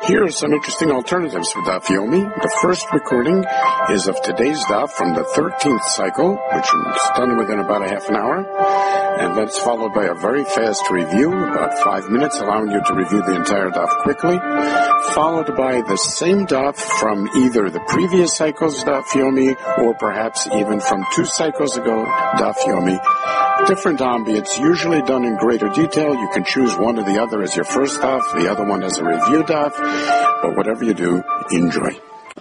Here are some interesting alternatives for Daf Yomi. The first recording is of today's Daf from the 13th cycle, which is done within about a half an hour, and that's followed by a very fast review, about 5 minutes, allowing you to review the entire Daf quickly, followed by the same Daf from either the previous cycle's Daf Yomi, or perhaps even from 2 cycles ago, Daf Yomi. Different ambience, usually done in greater detail. You can choose one or the other as your first daf, the other one as a review daf, but whatever you do, enjoy.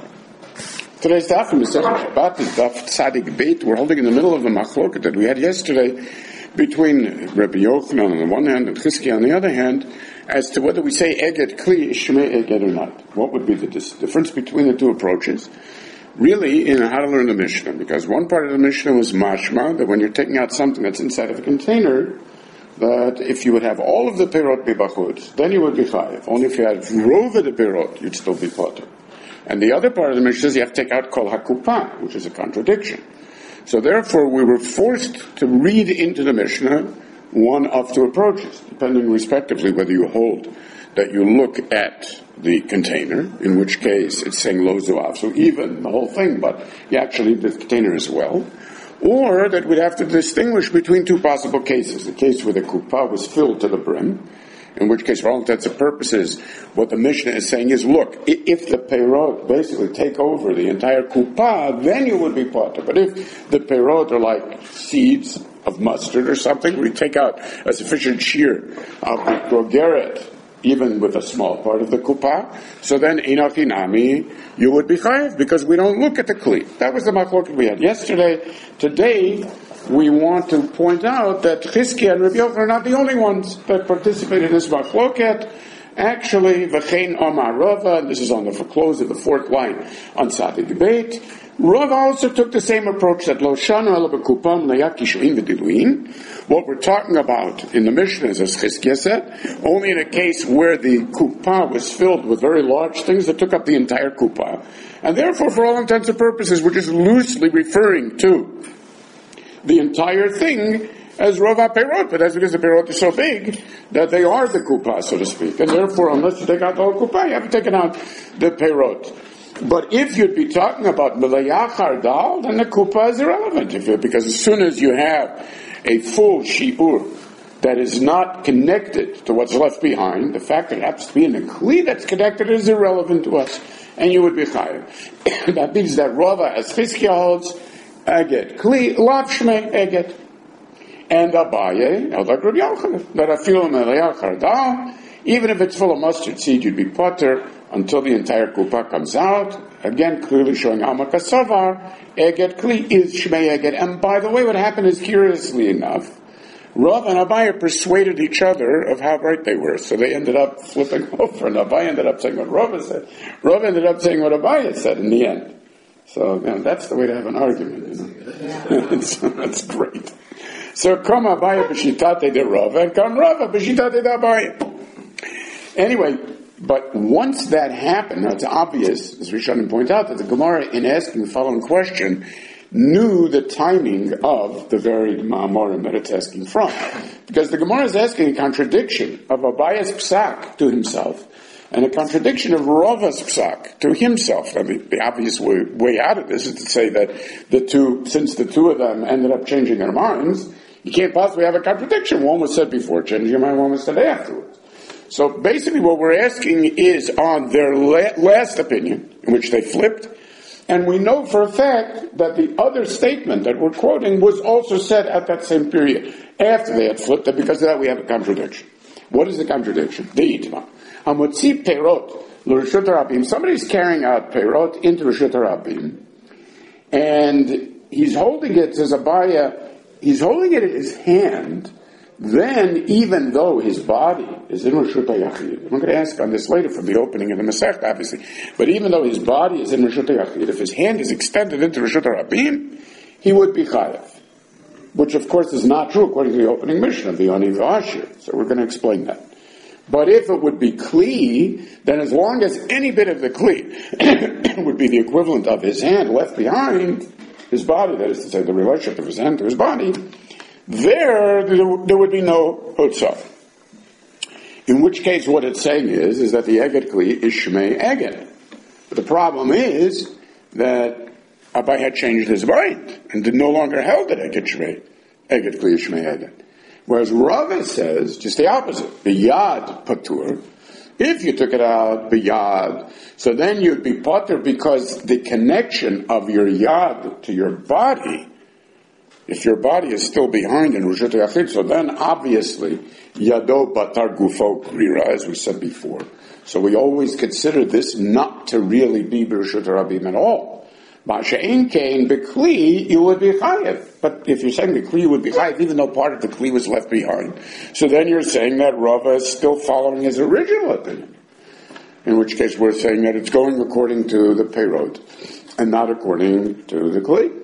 Today's daf in Masechet Shabbat is daf Tzadik Beit. We're holding in the middle of the machloket that we had yesterday between Rabbi Yochanan on the one hand and Chizkiah on the other hand, as to whether we say Eget Kli, Shmei Eget or not. What would be the difference between the two approaches? Really, in how to learn the Mishnah, because one part of the Mishnah was mashma, that when you're taking out something that's inside of a container, that if you would have all of the perot bibachutz, then you would be chayiv. Only if you had rova the perot, you'd still be potter. And the other part of the Mishnah says you have to take out kol hakupah, which is a contradiction. So therefore, we were forced to read into the Mishnah one of two approaches, depending respectively whether you hold that you look at the container, in which case it's saying lo zuav, so even the whole thing, but you actually the container as well, or that we'd have to distinguish between two possible cases. The case where the kuppah was filled to the brim, in which case, for all intents and purposes, what the Mishnah is saying is, look, if the perot basically take over the entire kuppah, then you would be potter. But if the perot are like seeds of mustard or something, we take out a sufficient shear of the grogeret, even with a small part of the kuppah, so then inachinami, you would be chayiv, because we don't look at the kli. That was the machloket we had yesterday. Today, we want to point out that Chizkiah and Rabbi Yochanan are not the only ones that participated in this machloket. Actually, v'chein Omar Rava, and this is on the close of the fourth line on Tzadik Beit. Rava also took the same approach that lo shanu ela b'kupam layak kishuin v'diluin. What we're talking about in the Mishnah is, as Chizkiah said, only in a case where the kuppah was filled with very large things that took up the entire kuppah. And therefore, for all intents and purposes, we're just loosely referring to the entire thing as Rova Perot, but that's because the Perot is so big that they are the kuppah, so to speak. And therefore, unless you take out the whole kuppah, you haven't taken out the Perot. But if you'd be talking about Melayach Hardal, then the kuppah is irrelevant. Because as soon as you have a full shi'ur that is not connected to what's left behind, the fact that it happens to be in a kli that's connected is irrelevant to us, and you would be chayiv. That means that Rava, as Chizkiah holds, Eget kli, lav shmei eget. And Abaye, like Rabbi Yochanan, that afilu melayach hardal, even if it's full of mustard seed, you'd be potter until the entire kuppah comes out. Again, clearly showing Amaka Savar, Eget Kli is Shmei Eget. And by the way, what happened is, curiously enough, Rav and Abaye persuaded each other of how right they were. So they ended up flipping over, and Abaye ended up saying what Rav said. Rav ended up saying what Abaye said in the end. So, that's the way to have an argument, so that's great. So, come Abaye b'shitate de Rav, and come Rav b'shitate de Abaye. Anyway, but once that happened, now it's obvious, as Rishonim point out, that the Gemara, in asking the following question, knew the timing of the varied ma'amorim that it's asking from. Because the Gemara is asking a contradiction of Abaye's psak to himself, and a contradiction of Rava's psak to himself. I mean, the obvious way out of this is to say that since the two of them ended up changing their minds, you can't possibly have a contradiction. One was said before changing your mind, one was said afterwards. So basically what we're asking is on their last opinion, in which they flipped, and we know for a fact that the other statement that we're quoting was also said at that same period, after they had flipped, and because of that we have a contradiction. What is the contradiction? The itma. Hamotzi perot l'reshut harabim. Somebody's carrying out perot into reshut harabim, and he's holding it, says Abaye, he's holding it in his hand. Then, even though his body is in Reshut HaYachid, I'm going to ask on this later from the opening of the Masech, obviously, but even though his body is in Reshut HaYachid, if his hand is extended into Reshut HaRabim, he would be chayav. Which, of course, is not true according to the opening Mishnah of the Yoni V'Ashir. So we're going to explain that. But if it would be kli, then as long as any bit of the kli would be the equivalent of his hand left behind, his body, that is to say, the relationship of his hand to his body, there would be no hutzah. In which case, what it's saying is that the Eged Kli is Shmei Eged. But the problem is that Abai had changed his mind and no longer held that Eged Kli is Shmei Eged. Whereas Rava says just the opposite. Biyad patur. If you took it out biyad, so then you'd be patur because the connection of your yad to your body, if your body is still behind in Rishut Yachid, so then obviously yado batar gufo grira, as we said before. So we always consider this not to really be Rishut Rabim at all. Masha'in kain bekli, you would be chayev. But if you're saying the kli would be chayev, even though part of the kli was left behind, so then you're saying that Rava is still following his original opinion. In which case we're saying that it's going according to the peyrod and not according to the kli.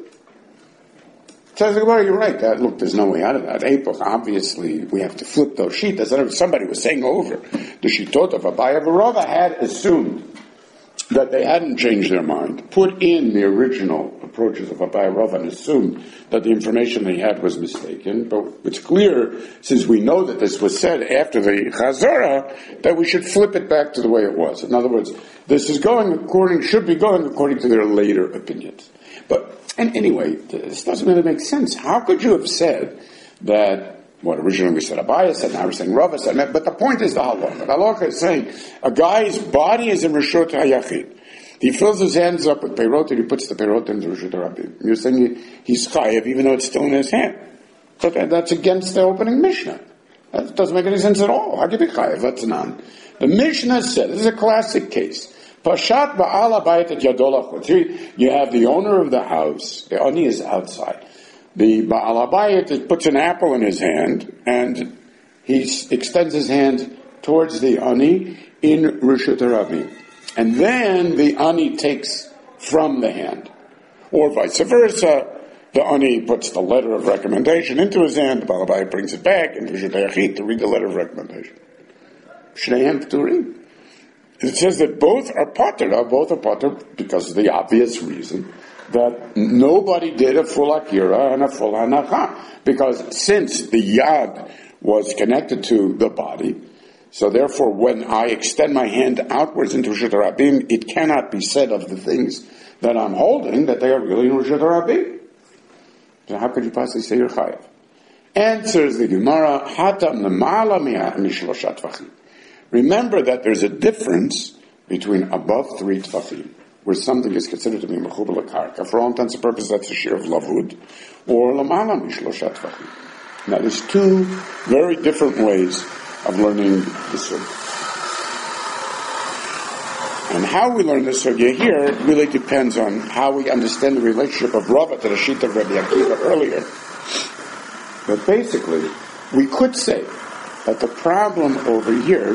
Says the Gemara, you're right. Look, there's no way out of that. Epoch, obviously, we have to flip those shitas. Somebody was saying over the shitot of Abaye. Rava had assumed that they hadn't changed their mind, put in the original approaches of Abaye Rava and assumed that the information they had was mistaken. But it's clear, since we know that this was said after the Chazara, that we should flip it back to the way it was. In other words, this is should be going according to their later opinions. And anyway, this doesn't really make sense. How could you have said that what originally we said Abaye said, now we're saying Rava said, but the point is the halacha. The halacha is saying a guy's body is in Rishut HaYachid. He fills his hands up with peirot and he puts the peirot into Rishut HaRabim. You're saying he's chayev even though it's still in his hand. But that's against the opening Mishnah. That doesn't make any sense at all. How can you be chayev? That's none. The Mishnah said, this is a classic case. Pashat ba'ala bayit et yadol. You have the owner of the house. The ani is outside. The ba'ala bayit puts an apple in his hand, and he extends his hand towards the ani in Rishut HaRabim. And then the ani takes from the hand. Or vice versa. The ani puts the letter of recommendation into his hand. The ba'ala bayit brings it back into Rishut HaYachid to read the letter of recommendation. Shnehem p'turim. It says that both are pater because of the obvious reason that nobody did a full akira and a full hanacha. Because since the yad was connected to the body, so therefore when I extend my hand outwards into Rishut HaRabim, it cannot be said of the things that I'm holding that they are really in Rishut HaRabim. So how could you possibly say you're chayav? Answers the Gemara, hatam lemala mishloshat tvachim. Remember that there's a difference between above 3 tefachim, where something is considered to be mechubel l'karka. For all intents and purposes, that's a shear of lavud, or lamala mishloshat tefachim. Now, there's two very different ways of learning the sugya. And how we learn the sugya here really depends on how we understand the relationship of Rava to the Shita of Rabbi Akiva earlier. But basically, we could say that the problem over here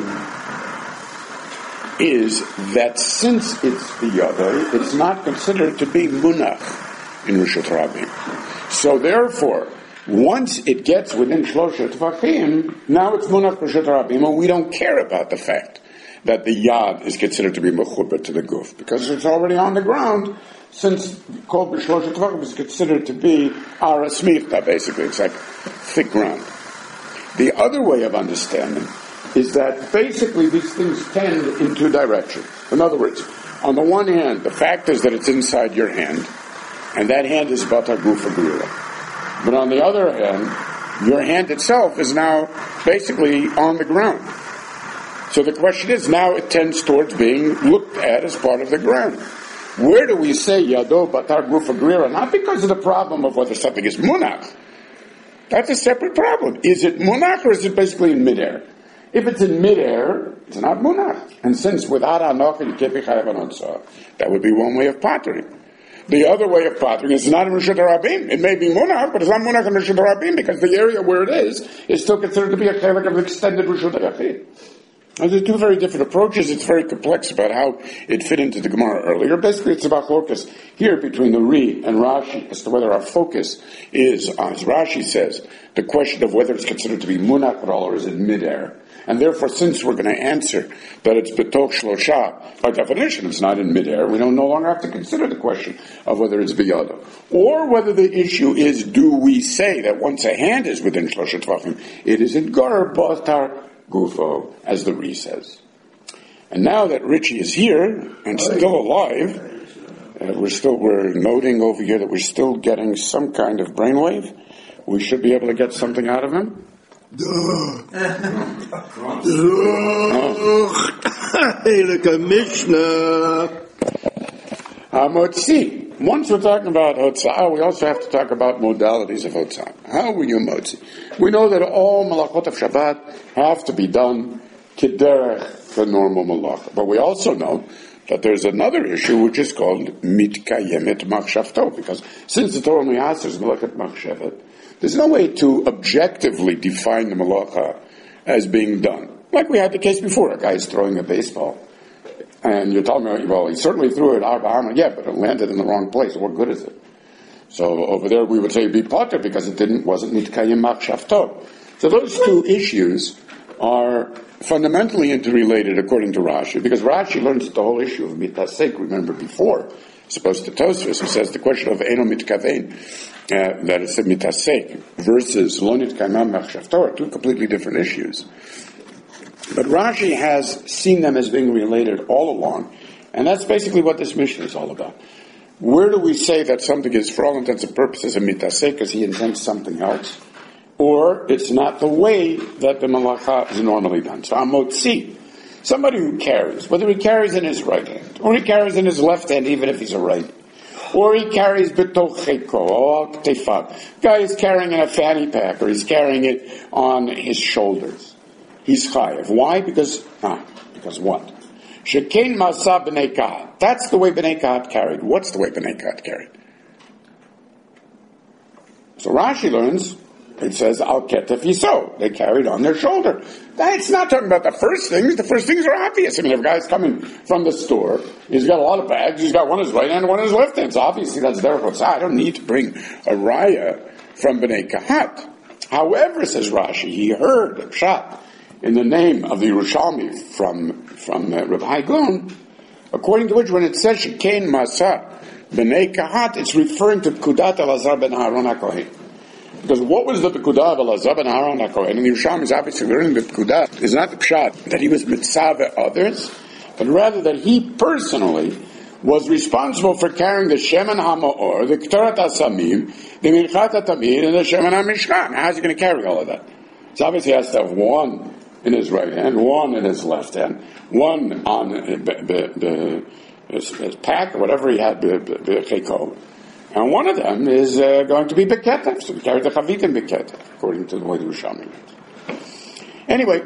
is that since it's biyada, it's not considered to be munach in Rishut HaRabim. So therefore, once it gets within Shloshet Tvachim, now it's munach Rishut HaRabim, and we don't care about the fact that the yad is considered to be mechuber to the guf, because it's already on the ground, since called B'Shloshet Tvachim is considered to be ara smichta, basically. It's like thick ground. The other way of understanding is that basically these things tend in two directions. In other words, on the one hand, the fact is that it's inside your hand, and that hand is batar gufa grira. But on the other hand, your hand itself is now basically on the ground. So the question is, now it tends towards being looked at as part of the ground. Where do we say yado batar gufa grira? Not because of the problem of whether something is munach. That's a separate problem. Is it munach or is it basically in midair? If it's in midair, it's not munach. And since without anoch you can't be chayav anonsa, that would be one way of pattering. The other way of pattering is not in Rishut HaRabim. It may be munach, but it's not munach in Rishut HaRabim because the area where it is still considered to be a chelik of extended Rishut HaYachid. And there's two very different approaches. It's very complex about how it fit into the Gemara earlier. Basically, it's about focus here between the Ri and Rashi as to whether our focus is, as Rashi says, the question of whether it's considered to be munach or is it midair. And therefore, since we're going to answer that it's betoch shlosha, by definition, it's not in midair, we don't no longer have to consider the question of whether it's biyada. Or whether the issue is, do we say that once a hand is within shlosha tvachim, it is in gar batar gufo, as the Ri says. And now that Richie is here and still alive, we're noting over here that we're still getting some kind of brainwave. We should be able to get something out of him. Motzi. Once we're talking about Hotzah, we also have to talk about modalities of Hotzah. How will you Motzi? We know that all Malachot of Shabbat have to be done Kederech, the normal Malach. But we also know that there's another issue which is called Mitkayemet Machshavto, because since the Torah only answers Malachat Machshevet, there's no way to objectively define the Malacha as being done. Like we had the case before, a guy's throwing a baseball. And you're telling me, well, he certainly threw it Arba Amar. Yeah, but it landed in the wrong place. What good is it? So over there we would say be potter because it wasn't Mitkayim Machshavto. So those two issues are fundamentally interrelated according to Rashi, because Rashi learns the whole issue of Mitasek, remember before, supposed to Tosfos, who says the question of Eno Mitkavein, that it's a Mitasek versus Lo Nitkayim Machshavto are two completely different issues. But Rashi has seen them as being related all along, and that's basically what this mission is all about. Where do we say that something is, for all intents and purposes, a mitasek because he intends something else, or it's not the way that the malacha is normally done? So Amotzi, somebody who carries, whether he carries in his right hand, or he carries in his left hand, even if he's a right, or he carries betocheko, or ktefab. Guy is carrying in a fanny pack, or he's carrying it on his shoulders. He's chayav. Why? Because what? Shekein masa b'nei kahat. That's the way b'nei kahat carried. What's the way b'nei kahat carried? So Rashi learns, it says, al ketef yiso. They carried on their shoulder. It's not talking about the first things. The first things are obvious. I mean, if a guy's coming from the store, he's got a lot of bags, he's got one in his right hand and one in his left hand. So obviously that's their chotzah. I don't need to bring a raya from b'nei kahat. However, says Rashi, he heard a pshat in the name of the Yerushalmi from Rabbi Hagun, according to which when it says Shekein Masa B'nei Kahat, it's referring to Pekudat Elazar ben Aaron HaKohen. Because what was the Pekudah of Elazar ben Aaron HaKohen? And the Yerushalmi is obviously learning the Pekudah is not the pshat that he was mitzvah others, but rather that he personally was responsible for carrying the Shemen HaMa'or, the K'torat HaSamim, the Mirchat HaTamid, and the Shemen HaMishkan. How's he going to carry all of that? So obviously he has to have one in his right hand, one in his left hand, one on his pack, or whatever he had, and one of them is going to be Beketef, so he carried the Chavitim Beketef, according to the way the Rishonim is. Anyway,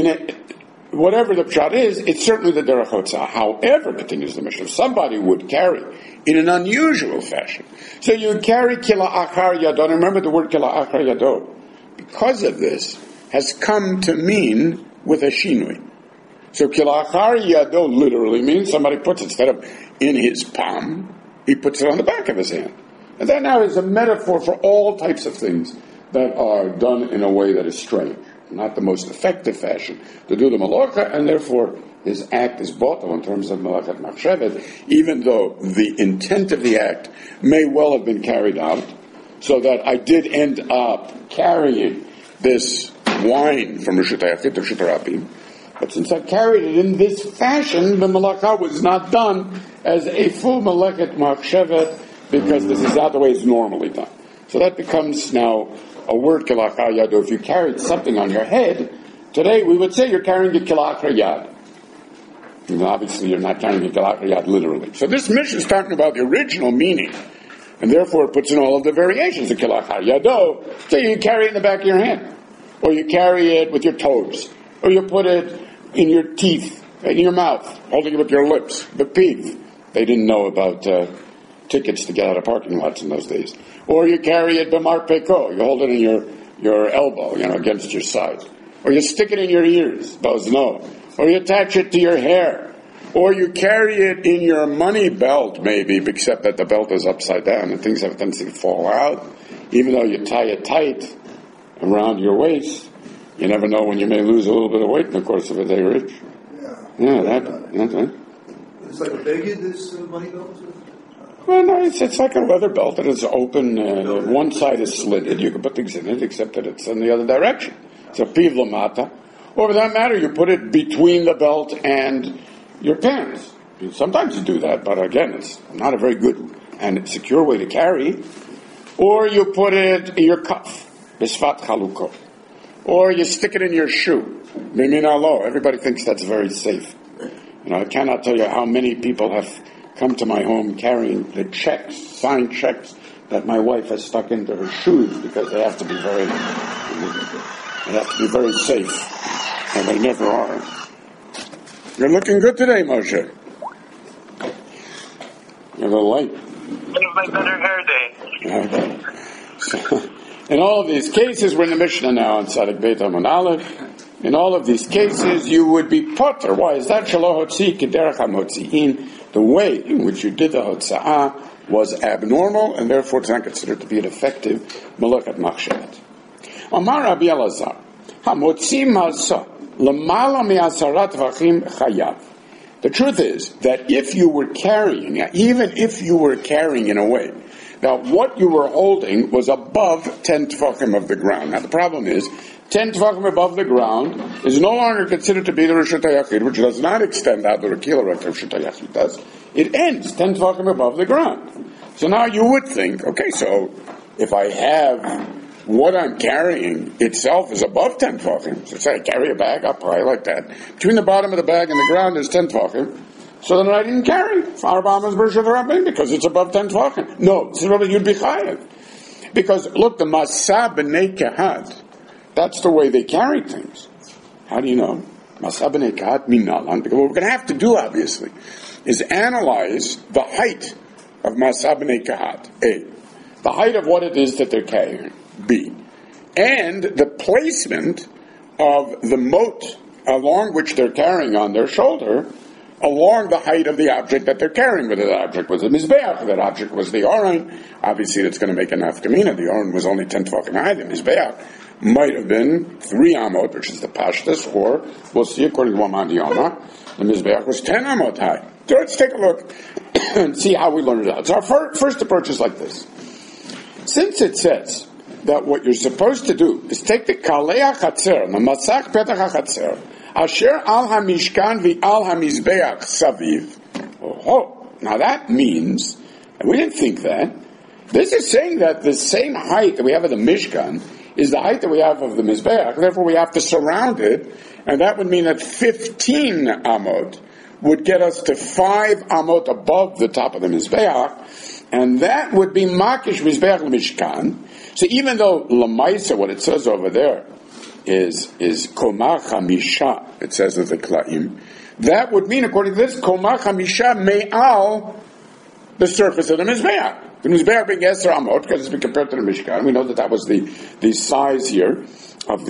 whatever the pshat is, it's certainly the derech hotzah. However, continues the Mishnah, somebody would carry in an unusual fashion. So you carry kila achar yado. Remember the word kila achar yado. Because of this, has come to mean with a shinui. So kilachar yado literally means somebody puts, instead of in his palm, he puts it on the back of his hand. And that now is a metaphor for all types of things that are done in a way that is strange, not the most effective fashion to do the malacha, and therefore his act is batal in terms of malachat machshevet, even though the intent of the act may well have been carried out, so that I did end up carrying this wine from Rishut HaYachid to Rishut HaRabim. But since I carried it in this fashion, the malacha was not done as a full malachat machshevet, because this is not the way it's normally done. So that becomes now a word kilachar yado. If you carried something on your head, today we would say you're carrying a kilachar yad. And obviously you're not carrying a kilachar yad literally. So this mission is talking about the original meaning, and therefore it puts in all of the variations of kilachar yado. So you carry it in the back of your hand, or you carry it with your toes, or you put it in your teeth, in your mouth, holding it with your lips, the teeth. They didn't know about tickets to get out of parking lots in those days. Or you carry it b'mar peko, you hold it in your elbow, against your side. Or you stick it in your ears, bozno. Or you attach it to your hair. Or you carry it in your money belt, maybe, except that the belt is upside down and things have a tendency to fall out. Even though you tie it tight around your waist, you never know when you may lose a little bit of weight in the course of a day, Rich. Yeah, that's right. It's like a beged, this money belt? Well, no, it's like a leather belt that is open. One side is slitted. You can put things in it, except that it's in the other direction. So piv lamata, Or for that matter, you put it between the belt and your pants. Sometimes you do that, but again, it's not a very good and secure way to carry. Or you put it in your cuff, bisfat chaluko. Or you stick it in your shoe. Mimin alo. Everybody thinks that's very safe. I cannot tell you how many people have come to my home carrying the checks, signed checks, that my wife has stuck into her shoes because they have to be very safe. And they never are. You're looking good today, Moshe. You're a little light. One of my better hair days. Okay. So, in all of these cases, we're in the Mishnah now on Tzadik Beit Amud Aleph. In all of these cases, you would be potter. Why is that? Shelo hotzi kederech hamotziin. The way in which you did the hotza'ah was abnormal, and therefore it's not considered to be an effective malakat machshevet. Amar Rabbi Elazar, hamotzi masa lamala me'asarat vachim chayav. The truth is that if you were carrying, even if you were carrying in a way, now what you were holding was above 10 tefachim of the ground. Now the problem is, 10 tefachim above the ground is no longer considered to be the Rishut HaYachid, which does not extend out the Rekila Rek Rishut HaYachid does. It ends 10 tefachim above the ground. So now you would think, okay, so if I have what I'm carrying itself is above 10 tefachim, so say I carry a bag up high like that, between the bottom of the bag and the ground is 10 tefachim, so then I didn't carry Arbamas Bershut HaRabbein because it's above 10 tefachim. No, this is what you'd be chayav. Because look, the Masah B'nei Kehat, that's the way they carried things. How do you know? Masah B'nei Kehat minalan. Because what we're going to have to do, obviously, is analyze the height of Masah B'nei Kehat. A. The height of what it is that they're carrying. B. And the placement of the moat along which they're carrying on their shoulder along the height of the object that they're carrying. Whether that object was a Mizbeach, that object was the Aron. Obviously, that's going to make a nafkamina. The Aron was only 10 tefachim high. The Mizbeach might have been 3 amot, which is the pashtus, or we'll see according to Waman Yoma, the Mizbeach was 10 amot high. So let's take a look and see how we learn it out. So our first approach is like this. Since it says that what you're supposed to do is take the kalei hachatzer, the masach petach hachatzer, asher al hamishkan v'al hamizbeach saviv. Oh, now that means, and we didn't think that, this is saying that the same height that we have of the Mishkan is the height that we have of the Mizbeach, therefore we have to surround it, and that would mean that 15 amot would get us to 5 amot above the top of the Mizbeach, and that would be Makish Mizbeach Mishkan. So even though Lamaisa, what it says over there, is Komar Chamisha, it says of the Klaim, that would mean, according to this, Komar Chamisha Me'al, the surface of the Mizbeach. The Mizbeach being Eser Amot, because it's been compared to the Mishkan. We know that was the size here of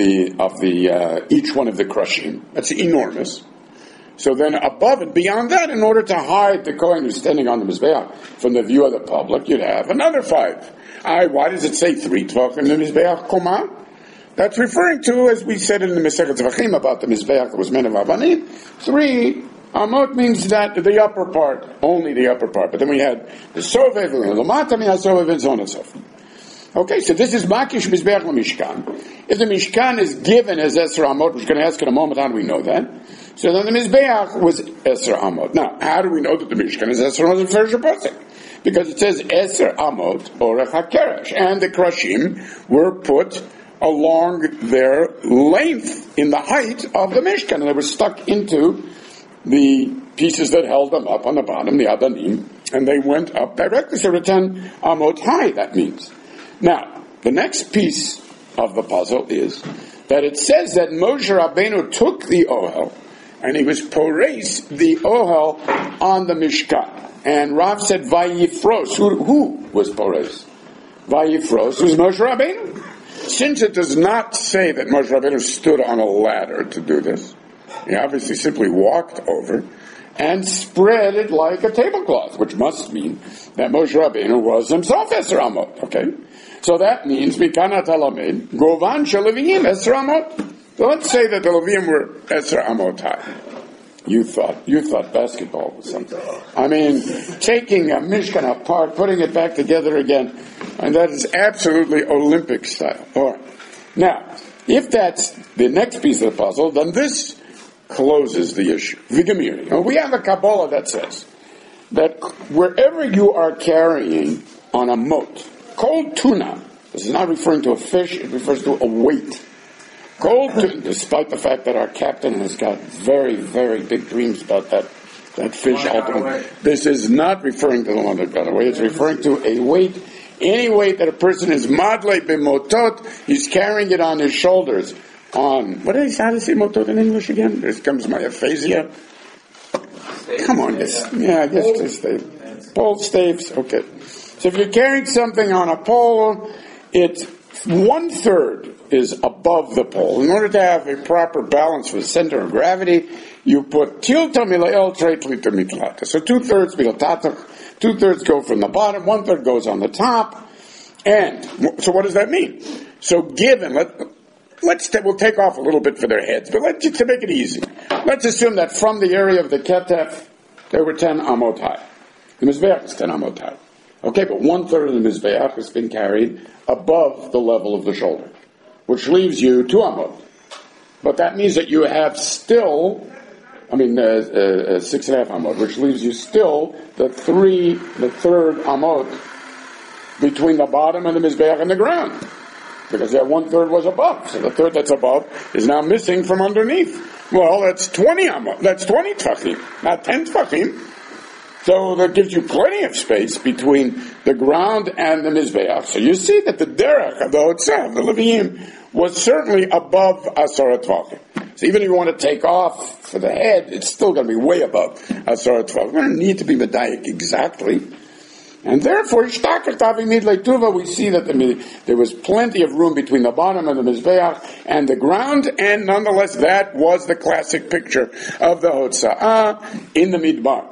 the each one of the crushing. That's enormous. So then above it, beyond that, in order to hide the Kohen who's standing on the Mizbeach from the view of the public, you'd have another 5. Why does it say 3 Tvachim in the Mizbeach Koma? That's referring to, as we said in the Masechet Zvachim about the Mizbeach that was men of Avanim, 3 Amot means that the upper part, only the upper part. But then we had the Sovev, the Lomata, and Sovev, and so on and so forth. Okay, so this is Makish Mizbeach Mishkan. If the Mishkan is given as Esra Amot, which we're going to ask in a moment, how do we know that? So then the Mizbeach was Esra Amot. Now, how do we know that the Mishkan is Esra Amot in Fersha Pasek? Because it says Esra Amot Orech HaKeresh, and the Krashim were put along their length in the height of the Mishkan, and they were stuck into the pieces that held them up on the bottom, the Adanim, and they went up directly. So 10 Amot high, that means. Now, the next piece of the puzzle is that it says that Moshe Rabbeinu took the Ohel, and he was pores the Ohel on the Mishkan. And Rav said, Vayifros. Who was pores? Vayifros was Moshe Rabbeinu. Since it does not say that Moshe Rabbeinu stood on a ladder to do this, he obviously simply walked over and spread it like a tablecloth, which must mean that Moshe Rabbeinu was himself Esra Amot. Okay? So that means, Mikanat Halamed, Govan Shalaviim Esra Amot. So let's say that the Leviim were Esra Amot high. You thought basketball was something. I mean, taking a Mishkan apart, putting it back together again, and that is absolutely Olympic style. All right. Now, If that's the next piece of the puzzle, then this closes the issue. Vigamiri. Now, we have a Kabbalah that says that wherever you are carrying on a moat, cold tuna, this is not referring to a fish, it refers to a weight. Cold tuna, despite the fact that our captain has got very, very big dreams about that fish ultimately. This is not referring to the one that got away, it's referring to a weight. Any weight that a person is madle b'motot, he's carrying it on his shoulders. On, how do you say motot in English again? Here comes my aphasia. Come on, just stave. Pole staves, okay. So if you're carrying something on a pole, it's 1/3 is above the pole. In order to have a proper balance with center of gravity, you put tilta milael treitlita mitlata. So 2/3 milatata, 2/3 go from the bottom, 1/3 goes on the top. And so what does that mean? So given, we'll take off a little bit for their heads, but to make it easy, let's assume that from the area of the ketef, there were 10 amot high. The mizbeach is 10 amot high. Okay, but 1/3 of the mizbeach has been carried above the level of the shoulder, which leaves you 2 amot. But that means that you have still, 6.5 amot, which leaves you still the third amot between the bottom of the mizbeach and the ground. Because that 1/3 was above. So the third that's above is now missing from underneath. Well, that's 20 amot. That's 20 tfachim, not 10 tfachim. So that gives you plenty of space between the ground and the mizbeach. So you see that the derech of the Hotzah, the Leviim, was certainly above Asara Tvachim. So even if you want to take off for the head, it's still going to be way above Asara Tvachim. We don't need to be medayik exactly. And therefore, we see that there was plenty of room between the bottom of the Mizbeach and the ground, and nonetheless, that was the classic picture of the Hotza'ah in the Midbar.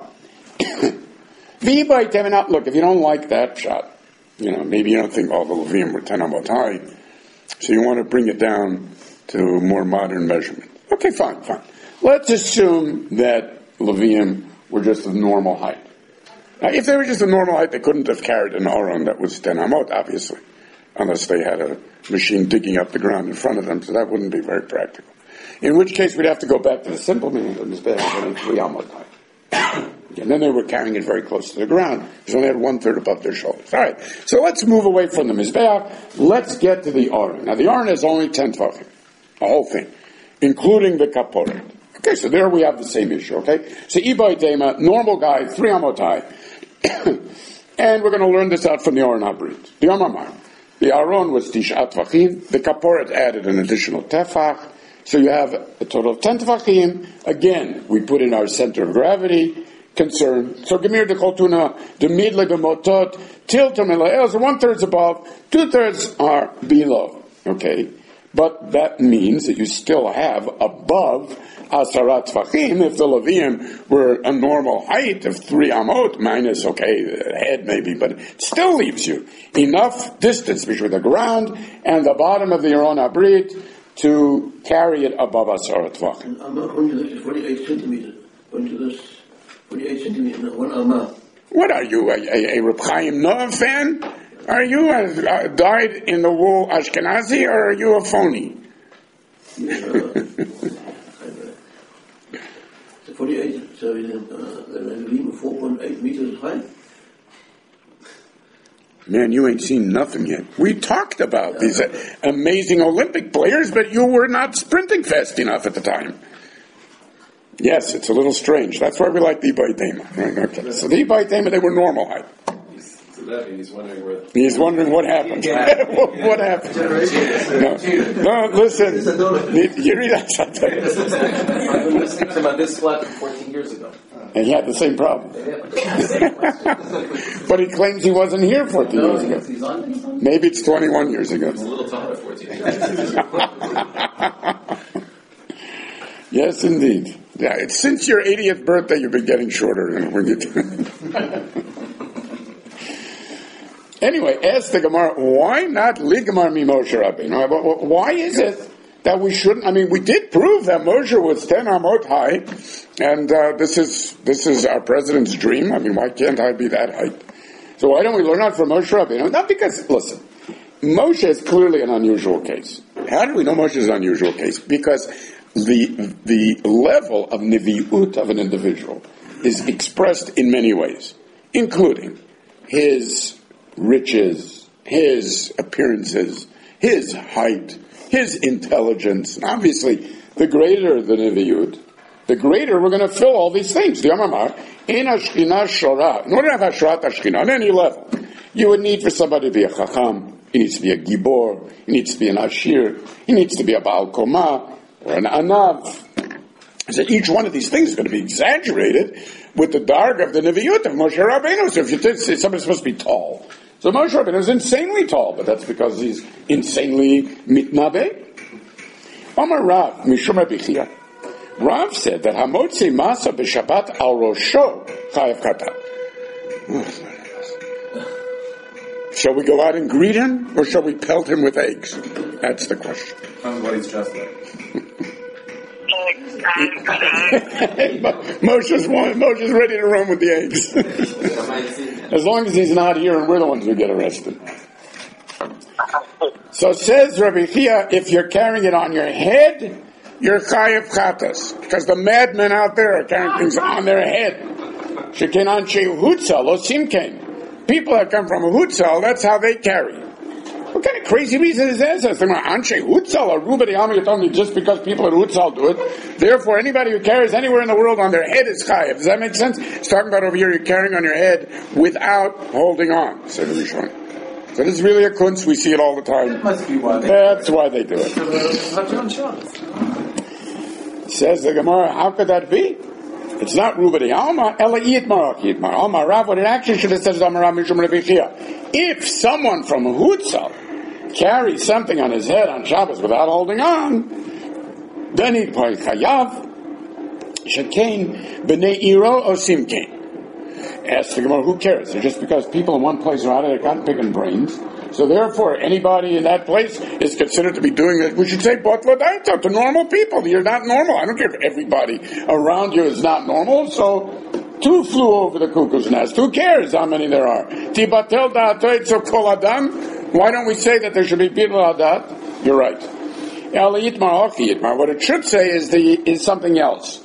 Look, if you don't like that shot, maybe you don't think all the Levim were 10 amot high, so you want to bring it down to a more modern measurement. Okay, fine. Let's assume that Levim were just of normal height. Now, if they were just a normal height, they couldn't have carried an aron that was 10 amot, obviously, unless they had a machine digging up the ground in front of them, so that wouldn't be very practical. In which case, we'd have to go back to the simple meaning of this bed, 3 amot high. And then they were carrying it very close to the ground, because they had 1/3 above their shoulders. All right, so let's move away from the Mizbeach. Let's get to the aron. Now, the aron is only 10 tefachim, the whole thing, including the kaporet. Okay, so there we have the same issue, okay? So, Ibai Dema, normal guy, 3 amot high. And we're going to learn this out from the Aron HaBrit. The Amamar. The Aron was Tishat Tvachim. The Kaporet added an additional Tefach. So you have a total of 10 Tvachim. Again, we put in our center of gravity concern. So Gemir de Kholtuna, the Midle de Motot, Tilta Melael, so 1/3 above, 2/3 are below. Okay? But that means that you still have above Asarat Tvachim, if the Leviim were a normal height of 3 amot, minus, the head maybe, but it still leaves you enough distance between the ground and the bottom of the Aron HaBrit to carry it above Asarat Tvachim. According to this, 48 centimeters. According to this, 48 centimeters, 1 amah. What are you, a Reb Chaim Noah fan? Are you a dyed in the wool Ashkenazi, or are you a phony? 48, so the Levim 4.8 meters high. Man, you ain't seen nothing yet. We talked about these amazing Olympic players, but you were not sprinting fast enough at the time. Yes, it's a little strange. That's why we like the Ibai Dema. Okay. So the Ibai Dema, they were normal height. He's wondering what happened. What happened? No, listen. You read that something. I've been listening to him on this flat 14 years ago. And he had the same problem. But he claims he wasn't here 14 years ago. Maybe it's 21 years ago. It's a little taller 14 years ago. Yes, indeed. Yeah, it's since your 80th birthday you've been getting shorter. When you Anyway, ask the Gemara, why not Ligmar mi Moshe Rabbeinu? Why is it that we shouldn't? We did prove that Moshe was 10 amot high, and this is our president's dream. Why can't I be that height? So why don't we learn out from Moshe Rabbeinu? Not because, listen, Moshe is clearly an unusual case. How do we know Moshe is an unusual case? Because the level of nevi'ut of an individual is expressed in many ways, including his riches, his appearances, his height, his intelligence. And obviously, the greater the nevi'ut, the greater we're going to fill all these things. The Amar, in Ashkina Shora, in order to have Ashrat Ashkina on any level, you would need for somebody to be a Chacham, he needs to be a Gibor, he needs to be an Ashir, he needs to be a Baal Koma, or an Anav. So each one of these things is going to be exaggerated with the darg of the Nevi'ut of Moshe Rabbeinu. So if you say somebody's supposed to be tall, so Moshe Rabbeinu is insanely tall, but that's because he's insanely mitnabe. Omar Rav, Mishum Rabbi Chia. Rav said that Hamotzi Masa b'Shabbat al Rosho Chayav Kata. Shall we go out and greet him, or shall we pelt him with eggs? That's the question. What he's dressed like. Moshe's ready to run with the eggs. As long as he's not here and we're the ones who get arrested. So says Rabbi Chia, if you're carrying it on your head, you're chayav chatas. Because the madmen out there are carrying things on their head. Shekin anshe hutzal, lo simken. People that come from a hutzal, that's how they carry. What kind of crazy reason is that? Anshe hutzal or Rubadi Ami, you told me just because people at hutzal do it. Therefore, anybody who carries anywhere in the world on their head is chayav. Does that make sense? It's talking about over here, you're carrying on your head without holding on. So this is really a kunz. We see it all the time. That must be why that's why they do it. Says the Gemara, how could that be? It's not Rubadi Alma, Ela Yitmar Alma Rav, what it actually should have said is Amar Rav Mishum Rabbi Chia. If someone from Hutzal carries something on his head on Shabbos without holding on, then he'd play Chayav, Shekain, B'nei Iro, or Simkain. Ask the Gemara, who cares? It's just because people in one place are out of their cotton picking brains. So therefore, anybody in that place is considered to be doing it. We should say, Botladaita, to normal people. You're not normal. I don't care if everybody around you is not normal. So, 2 flew over the cuckoo's nest. Who cares how many there are? Tibatel da'atoit so kol adam. Why don't we say that there should be people adat? You're right. What it should say is something else.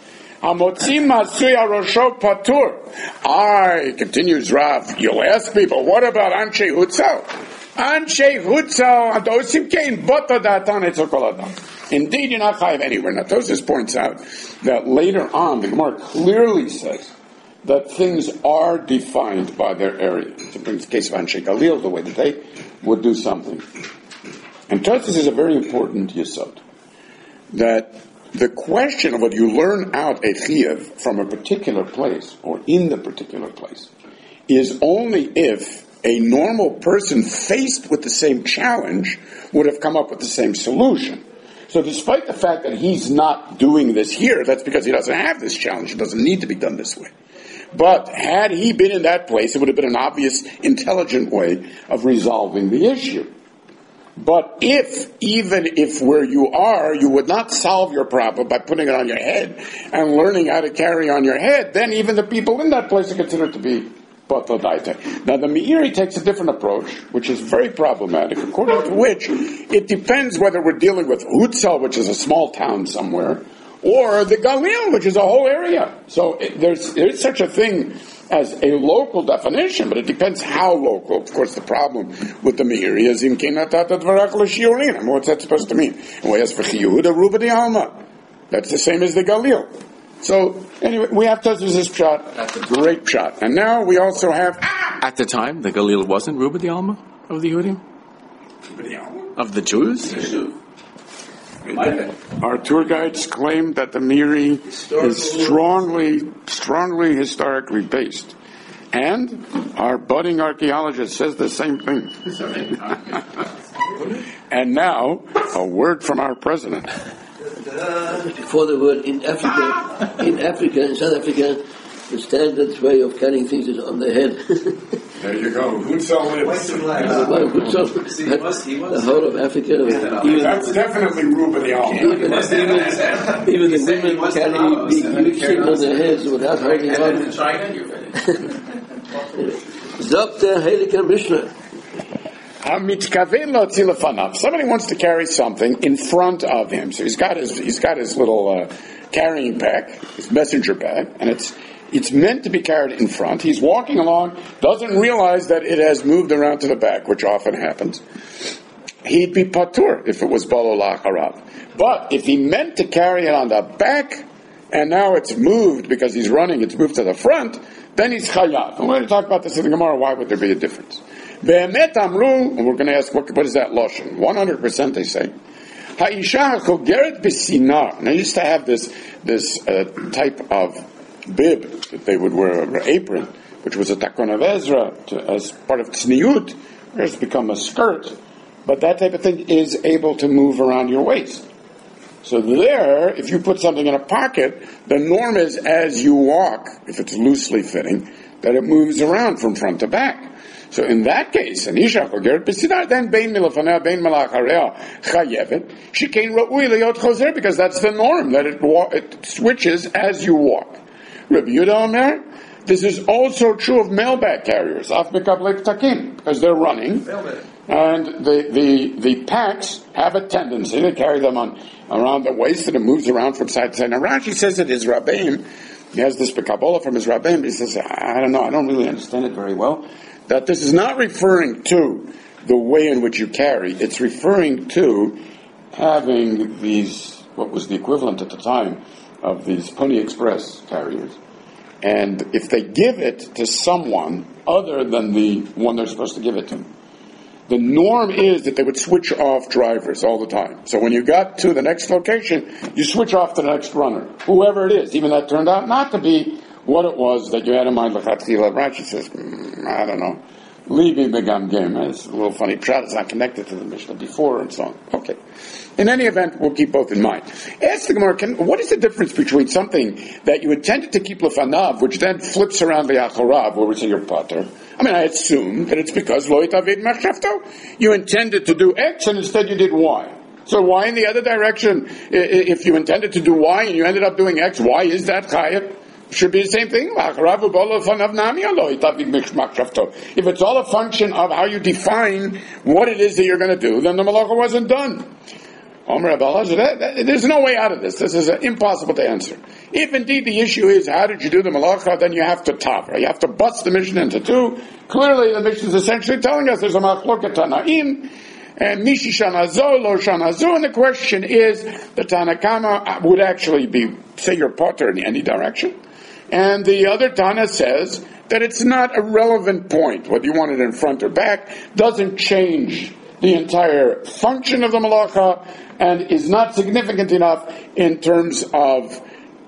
Continues Rav, you'll ask people, what about Anshe Hutzal? Anshe Hutzal, Adosim Kain, Botodatan, Etzokoladam. Indeed, you're not chayav anywhere. Now, Tosfos points out that later on, the Gemara clearly says that things are defined by their area. So, in the case of Anshe Galil, the way that they would do something. And Tosfos is a very important yesod. That the question of whether you learn out a chiyuv from a particular place or in the particular place is only if a normal person faced with the same challenge would have come up with the same solution. So despite the fact that he's not doing this here, that's because he doesn't have this challenge. It doesn't need to be done this way. But had he been in that place, it would have been an obvious, intelligent way of resolving the issue. But even if where you are, you would not solve your problem by putting it on your head and learning how to carry on your head, then even the people in that place are considered to be Botlodaita. Now the Meiri takes a different approach, which is very problematic, according to which it depends whether we're dealing with Hutzal, which is a small town somewhere, or the Galil, which is a whole area. So there's such a thing as a local definition, but it depends how local. Of course, the problem with the Meiri is what's that supposed to mean? And as for Chiyuda, Ruba de Alma, that's the same as the Galil. So anyway, we have Tosfos' shot, great shot, and now we also have. At the time, the Galil wasn't Ruba de Alma of the Yehudim, of the Jews. Our tour guides claim that the Meiri is strongly historically based. And our budding archaeologist says the same thing. And now, a word from our president. Before the word, in South Africa, the standard way of carrying things is on the head. There you go. Hutzal lives. The whole of Africa. That's definitely Ruba the Alma. Even the women carry big things on their heads without holding on. Dr. Heilige Mishnah. Somebody wants to carry something in front of him. So he's got his little carrying pack, his messenger bag, and it's meant to be carried in front. He's walking along, doesn't realize that it has moved around to the back, which often happens. He'd be patur if it was balo la'acharav. But if he meant to carry it on the back, and now it's moved because he's running, it's moved to the front, then he's chayav. And we're going to talk about this in the Gemara. Why would there be a difference? Be'emet amru, and we're going to ask, what is that lashon? 100% they say. Ha'isha ha'chogeret b'sinar. And I used to have this type of bib that they would wear, an apron, which was a takon of Ezra, as part of tzniut, where it's become a skirt. But that type of thing is able to move around your waist. So there, if you put something in a pocket, the norm is as you walk, if it's loosely fitting, that it moves around from front to back. So in that case, an isha chogeret b'sinar, then bein milafaneh, bein malachareh, chayevet, shikein ra'ui liyot chozer, because that's the norm, that it switches as you walk. Rabbi Yehuda Omer, this is also true of mailbag carriers, af mekablei ptakim, because they're running, and the packs have a tendency to carry them around the waist, and it moves around from side to side. Now Rashi says it is Rabbeim. He has this Kabbalah from his Rabbeim. He says, I don't know, I don't really understand it very well. That this is not referring to the way in which you carry. It's referring to having these, what was the equivalent at the time of these Pony Express carriers. And if they give it to someone other than the one they're supposed to give it to, the norm is that they would switch off drivers all the time. So when you got to the next location, you switch off to the next runner, whoever it is. Even that turned out not to be what it was that you had in mind. Rashi says, I don't know. Levi begam game. It's a little funny. Pshat is not connected to the Mishnah before and so on. Okay. In any event, we'll keep both in mind. Ask the Gemara, what is the difference between something that you intended to keep lefanav, which then flips around the achorav, where we say your pater? I mean, I assume that it's because lo itavid machshavto. You intended to do X and instead you did Y. So Y in the other direction, if you intended to do Y and you ended up doing X, why is that chayav? Should be the same thing. If it's all a function of how you define what it is that you're going to do, then the malacha wasn't done. There's no way out of this. This is impossible to answer. If indeed the issue is how did you do the malacha, then you have to tavra. You have to bust the Mishnah into two. Clearly the Mishnah is essentially telling us there's a machloket tanaim, and mishi shanazo, lo shanazo, and the question is, the Tanakama would actually be, say your potter in any direction. And the other Tana says that it's not a relevant point, whether you want it in front or back, doesn't change the entire function of the malacha, and is not significant enough in terms of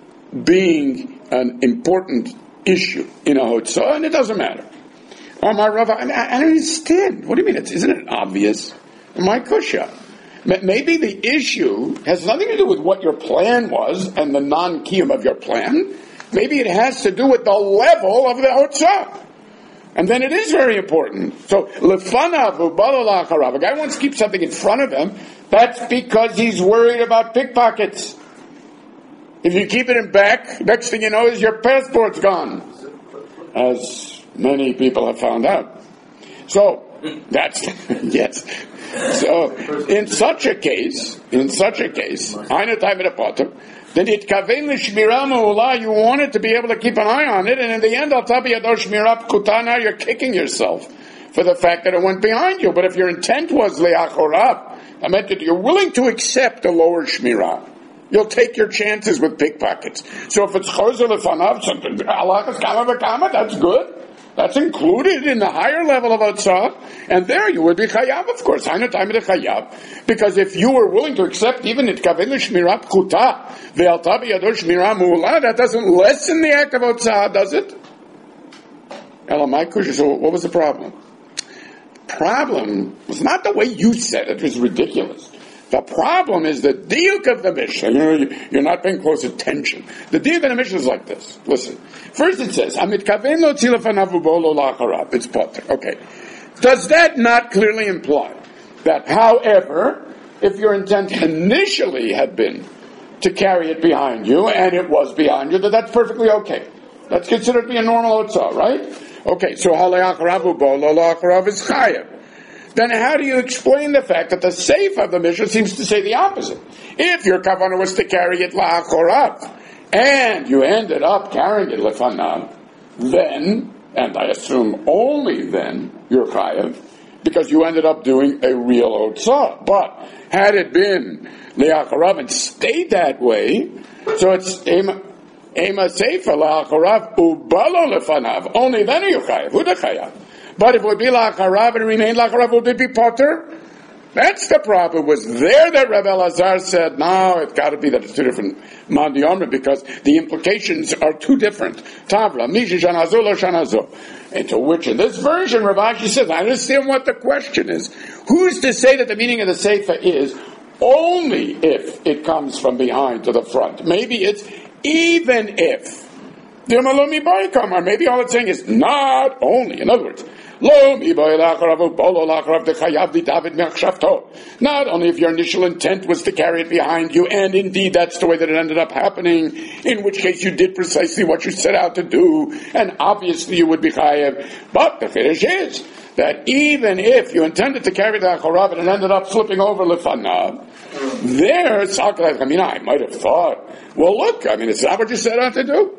being an important issue in a hotzah, and it doesn't matter. Omar Rava, I don't understand. What do you mean? Isn't it obvious? My kusha. Maybe the issue has nothing to do with what your plan was and the non-kiyum of your plan. Maybe it has to do with the level of the hotzah. And then it is very important. So, lefanav u'balo la'acharav. A guy wants to keep something in front of him. That's because he's worried about pickpockets. If you keep it in back, next thing you know is your passport's gone. As many people have found out. So, that's, yes. So, in such a case, eine time at a potter, then it kaven l'shmira me'ula, you wanted to be able to keep an eye on it, and in the end, al tabi yado shmira p'kutana, you're kicking yourself for the fact that it went behind you. But if your intent was le'achorab, I meant that you're willing to accept a lower shmira. You'll take your chances with pickpockets. So if it's chozer lefanav, halachas kama v'kama, that's good. That's included in the higher level of Hotzah, and there you would be chayav, of course. Hainu time de chayav, because if you were willing to accept even it kaven l'shmirat pchuta ve'alta b'yado shmira mu'ula, that doesn't lessen the act of Hotzah, does it? Elamai, so what was the problem? The problem was not the way you said it. It was ridiculous. The problem is the diuk of the Mishnah. You're not paying close attention. The diuk of the Mishnah is like this. Listen. First it says, Amitkaven lo tzilafanavu bolo lacharab. It's potter. Okay. Does that not clearly imply that, however, if your intent initially had been to carry it behind you, and it was behind you, that that's perfectly okay? That's considered to be a normal hotzah, right? Okay, so halei acharavu bolo lacharab is chayav. then how do you explain the fact that the Seif of the Mishnah seems to say the opposite? If your kavanah was to carry it la'achorav, and you ended up carrying it lefanav, then, and I assume only then, you're chayav, because you ended up doing a real otzah. But had it been le'achorav and stayed that way, so it's ema seifa la'achorav ubalo lefanav, only then are you chayav, hu chayav. But if it would be la'achorav and remained la'achorav, would it be potter? That's the problem. It was there that Rabbi Elazar said, no, it's got to be that it's two different Mandi Omer because the implications are two different. Tavla, Mishi Shanazo, Lo Shanazo. And to which in this version, Rav Ashi says, I understand what the question is. Who's to say that the meaning of the Seifa is only if it comes from behind to the front? Maybe it's even if. Maybe all it's saying is not only. In other words, not only if your initial intent was to carry it behind you, and indeed that's the way that it ended up happening, in which case you did precisely what you set out to do, and obviously you would be chayev. But the finish is that even if you intended to carry the achorav and it ended up flipping over lefanav, there, I might have thought, well look, it's not what you set out to do.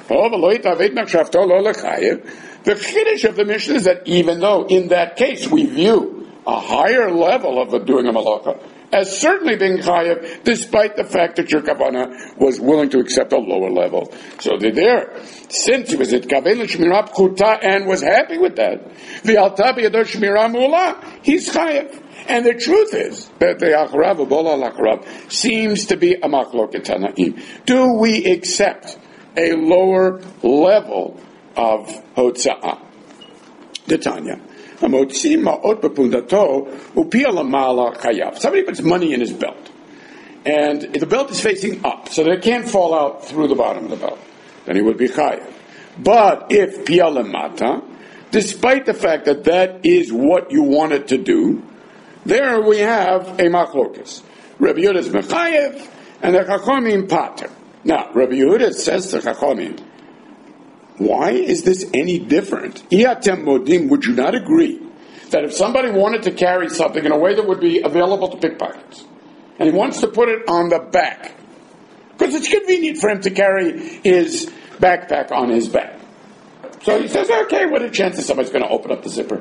The chiddush of the Mishnah is that even though in that case we view a higher level of doing a malacha as certainly being chayav, despite the fact that your kavanah was willing to accept a lower level. So there, since he was at kaven l'shmirah pchuta and was happy with that, v'alta b'yado shmirah mula, he's chayav. And the truth is that the achorav ubola l'achorav seems to be a machloket tanaim. Do we accept a lower level of hotza'ah? The Tanya. Somebody puts money in his belt, and the belt is facing up, so that it can't fall out through the bottom of the belt. Then he would be chayav. But if pia lemata, despite the fact that that is what you wanted to do, there we have a machlokas. Rabbi Yehuda is mechayev, and the Chachamim pater. Now, Rabbi Yehuda says to Chachamim, why is this any different? Iatem modim, would you not agree that if somebody wanted to carry something in a way that would be available to pickpockets, and he wants to put it on the back, because it's convenient for him to carry his backpack on his back. So he says, okay, what are the chances somebody's going to open up the zipper?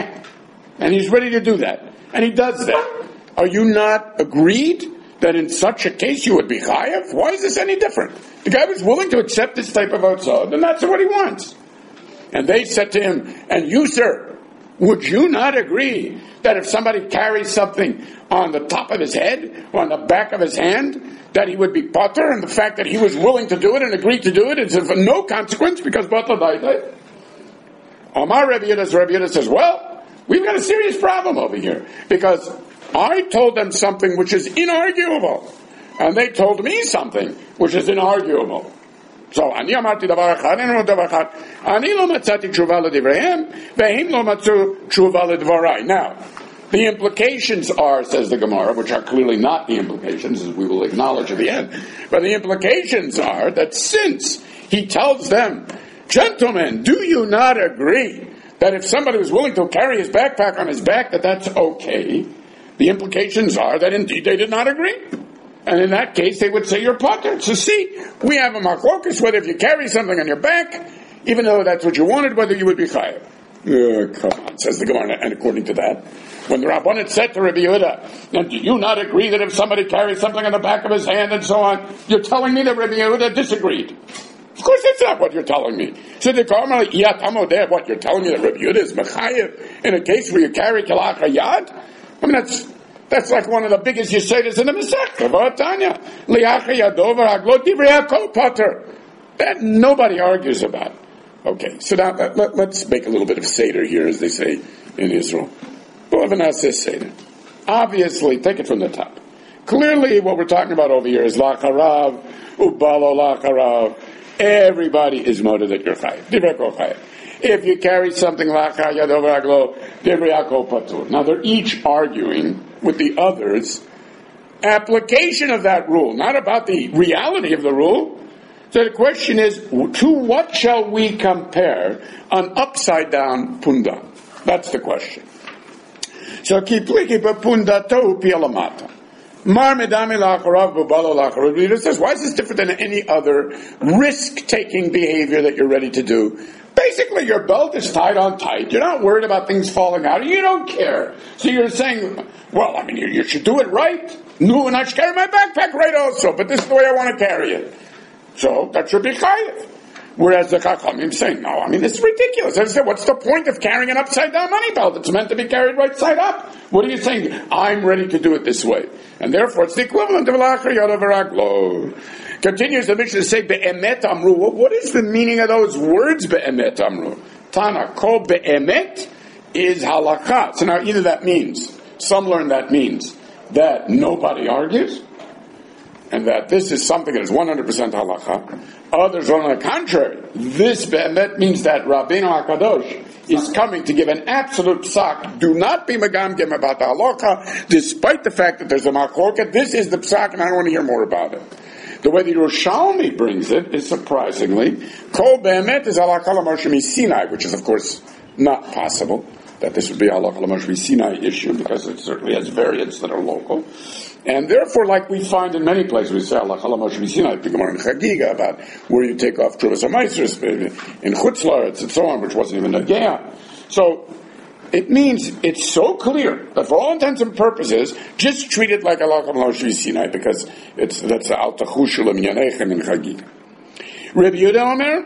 And he's ready to do that. And he does that. Are you not agreed that in such a case you would be chayav? Why is this any different? The guy was willing to accept this type of otzah, then that's what he wants. And they said to him, and you, sir, would you not agree that if somebody carries something on the top of his head or on the back of his hand, that he would be potter, and the fact that he was willing to do it and agreed to do it is of no consequence because bata daita? Amar Rabbi Yehuda says, well, we've got a serious problem over here because I told them something which is inarguable, and they told me something which is inarguable. So, ani amarti davar echad, ani lo davar echad. Ani lo matzati tshuva l'divreihem, ve'im lo matzu tshuva l'dvarai. Now, the implications are, says the Gemara, which are clearly not the implications, as we will acknowledge at the end, but the implications are that since he tells them, gentlemen, do you not agree that if somebody was willing to carry his backpack on his back, that that's okay? The implications are that indeed they did not agree. And in that case, they would say you're potter. So see, we have a machlokas whether if you carry something on your back, even though that's what you wanted, whether you would be chayav. Come on, says the Gemara. And according to that, when the Rabbanan said to Rabbi Yehuda, and do you not agree that if somebody carries something on the back of his hand and so on, you're telling me that Rabbi Yehuda disagreed? Of course that's not what you're telling me. So the Gemara, what you're telling me that Rabbi Yehuda is mechayev in a case where you carry kilach hayad? I mean, that's like one of the biggest Yesodis in the Masechta, V'atanya. Li'acha yado v'raglo divrei hakol pater. That nobody argues about. Okay, so now let's make a little bit of Seder here, as they say in Israel. Seder. Obviously, take it from the top. Clearly, what we're talking about over here is lacharav, ubalo lacharav. Everybody is moted that you're chayav. Divrei kol chayav. If you carry something lacha yado v'raglo divrei hakol patur. Now they're each arguing with the others application of that rule, not about the reality of the rule. So the question is, to what shall we compare an upside down punda? That's the question. So kipliki bepundato pialamata. Mar medami lacharav bubalo lacharav. He says, why is this different than any other risk-taking behavior that you're ready to do? Basically, your belt is tied on tight. You're not worried about things falling out. You don't care. So you're saying, well, I mean, you should do it right. No, and I should carry my backpack right also, but this is the way I want to carry it. So that should be chayiv. Whereas the Chachamim say, no, I mean, it's ridiculous. I said, what's the point of carrying an upside-down money belt? It's meant to be carried right side up. What are you saying? I'm ready to do it this way. And therefore, it's the equivalent of l'achar yadav v'raglo. Continues the Mishnah to say, be'emet amru. Well, what is the meaning of those words, be'emet amru? Tana, kol be'emet is halakha. So now either that means, some learn that means, that nobody argues, and that this is something that is 100% halakha. Others on the contrary. This be'emet means that Rabbeinu HaKadosh is coming to give an absolute psak. Do not be megamgem about the halakha, despite the fact that there's a machloket. This is the psak, and I don't want to hear more about it. The way the Yerushalmi brings it is surprisingly, kol be'emet is halakha l'Moshe Sinai, which is of course not possible that this would be a halakha l'Moshe Sinai issue, because it certainly has variants that are local. And therefore, like we find in many places, we say halakha l'Moshe Sinai, Gemara in Chagiga, about where you take off Truvas HaMaisros, in Chutz La'aretz, and so on, which wasn't even a Gea. So, it means it's so clear that for all intents and purposes, just treat it like halakha l'Moshe Sinai, because that's the Al Tachushu L'Minyanechem in Chagiga. Rabbi Yehuda Omer,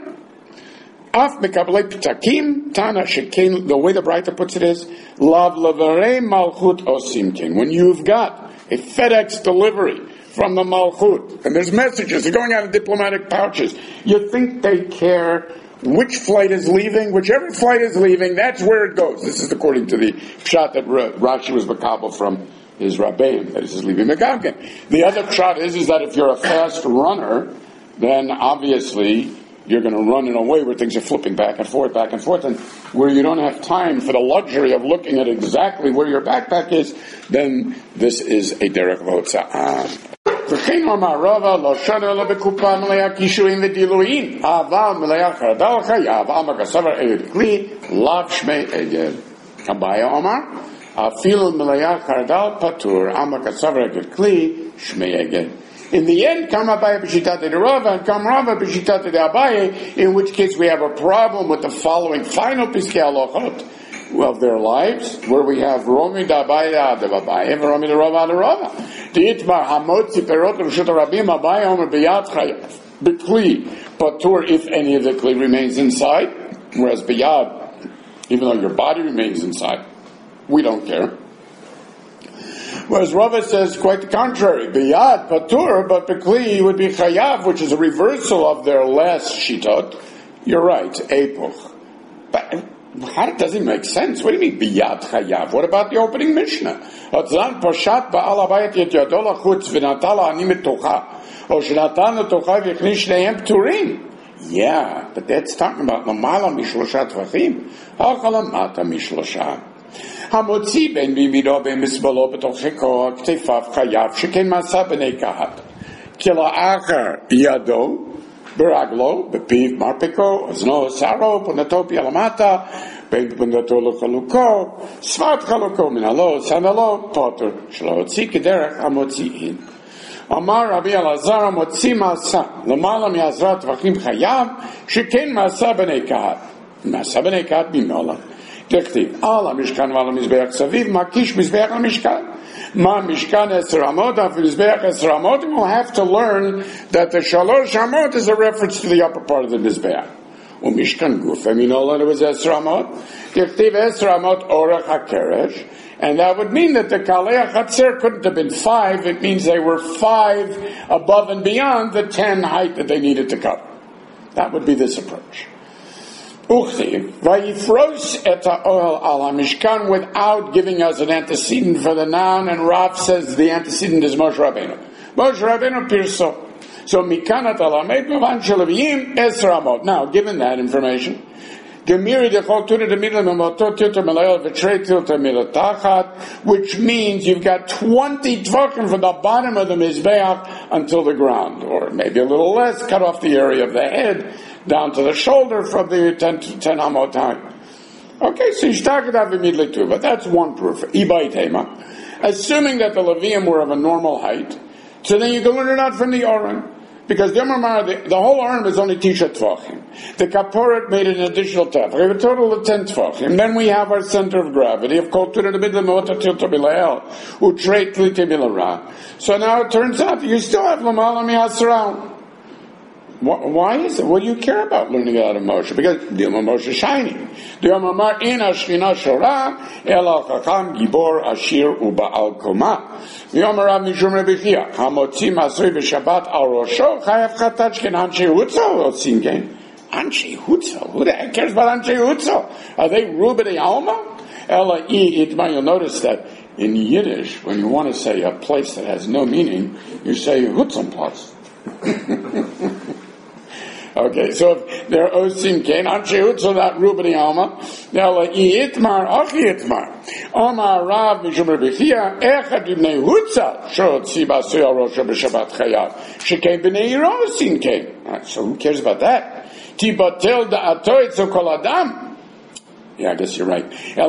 Af mekablei ptakim tana shekein. The way the Braita puts it is, lav levarei malchut osimkin. When you've got a FedEx delivery from the malchut, and there's messages, they're going out in diplomatic pouches, you think they care which flight is leaving? Whichever flight is leaving, that's where it goes. This is according to the pshat that Rashi was makabel from his rabbeim, that is leaving Megamgen. The other pshat is that if you're a fast runner, then obviously you're going to run in a way where things are flipping back and forth, and where you don't have time for the luxury of looking at exactly where your backpack is, then this is a derech v'hotza'ah. V'chein omar Rava lo shana lo bekupa melea kishuim v'diluin aval melea chardal chayav amagasavar eged kli lav shmei eged. Abaya omar afil melea chardal patur amagasavar eged kli shmei eged. In the end, come Abaye b'shitat de Rava and come Rava b'shitat de Abaye, in which case we have a problem with the following final piskei halachot of their lives, where we have Romi da Abaye de Abaye and Romi da Rava de Rava. Di'itmar hamotzi perot l'rshut Rabim Abaye omer b'yad chayav b'kli patur if any of the kli remains inside, whereas b'yad, even though your body remains inside, we don't care. Whereas Rava says quite the contrary. Biyad patur, but Bekli would be chayav, which is a reversal of their last shitot. You're right, epoch. But how does it make sense? What do you mean biyad chayav? What about the opening Mishnah? Atzlan pashat ba'al abayit yet yadol achutz v'natala ani metocha or shenatan metocha v'yechni shneim pturim. Yeah, but that's talking about lamala mishlosha tvachim. Ha'chalam mata mishlosha. המוציא בין בימינו בין מסבלו בתוכו כתפיו חייב שכן מעשה בני קהת כי לאחר ידו ברגלו בפיו מרפקו אוזנו שערו פונתו פי למטה בין פונתו לחלוקו שפת חלוקו מנהלו סנדלו פוטר שלא הוציא כדרך המוציאין. אמר רבי אלעזר המוציא מעשה למעלה מעשרה טווחים חייב שכן מעשה בני קהת. מעשה בני קהת ממעלה דכתיב, על המשכן ועל המזבח סביב, מקיש מזבח המשכן. מה משכן 10 אמות, אף מזבח 10 אמות, we'll have to learn that the shalosh amot is a reference to the upper part of the mizbeach. ומשכן גוף, and we know that it was 10 אמot. דכתיב 10 אמot אורך הקרש, and that would mean that the kalei chatzer couldn't have been 5, it means they were 5 above and beyond the 10 height that they needed to cover. That would be this approach. Uchtiv, vayifros et ha'ohel al hamishkan without giving us an antecedent for the noun, and Rav says the antecedent is Moshe Rabbeinu. Moshe Rabbeinu pirso. So mikanat alamed mevan shelaviyim 10 amot. Now, given that information, gemiri dechol tuna demidla memotot tilta melayel v'trei tilta milatachat, which means you've got 20 tvachim from the bottom of the mizbeach until the ground, or maybe a little less, cut off the area of the head, down to the shoulder from the 10 amot time. Okay, so Yishtakadav immediately too, but that's one proof. Ibai Tema. Assuming that the Levium were of a normal height, so then you can learn it out from the Aron. Because the whole Aron was only Tisha Tvachim. The Kaporet made an additional Tef. We have a total of 10 Tvachim. Then we have our center of gravity of Kol Turah B'Midla Me'ota Tilta B'Lael Utreit Klite B'Lara. So now it turns out that you still have Lamala Mi'asra. Why is it? What do you care about learning it out of Moshe? Because Dilma Moshe is shining. The Amar in Ashkina Shora El Chacham Gibor Ashir Uba'al Koma. The Amar Mishum Rebichia Hamotzi Masri B'Shabbat Al Rosho Chayav Chatachkin Anshe Hutzel Otzinken. Anshe Hutzel. Who the heck cares about Anshe Hutzel? Are they Rubei Alma? Ela I Itma. You'll notice that in Yiddish, when you want to say a place that has no meaning, you say Hutzelplatz. Okay, so if they're Osim Kain, Anshe Hutzel, that Rubei Alma, Ela I Itmar, Achi Itmar. Omar Rav Mishum Rebichia, Echad Ibnei Hutzel, Shot Siba Soya Rosha B'Shabbat Chayav, Shekei B'nei Rosin Kain. So who cares about that? Tibatel Da'atoy Tzokol Adam. Yeah, I guess you're right.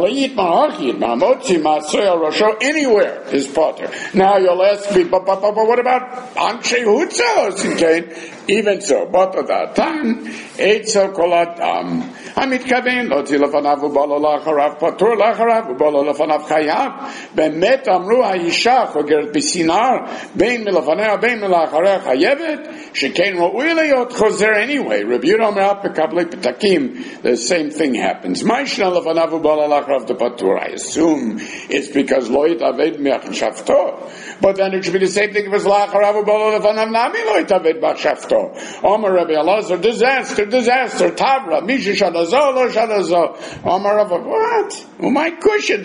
Anywhere is potter. Now you'll ask me, but what about Anshe Hutzel? Even so, but at that time, Eitzel Kol Adam. המתכוון להוציא לפניו ובולו לאחריו פטור לאחריו ובולו לפניו חייב. באמת אמרו האישה חוגרת בסינר בין מלפניה בין מלאחריה חייבת שכן ראוי להיות חוזר anyway. רבי יהודה אומר בקבלי פתקים the same thing happens. מה ישנה לפניו ובולו לאחריו פטור? I assume it's because לא יתעבד מחשבתו. But then it should be the same thing if it's לאחריו ובולו לפניו נמי לא יתעבד מחשבתו. אומר רבי אלעזר disaster תברה מישהו שנה זו לא שנה זו. אומר רבי what? My question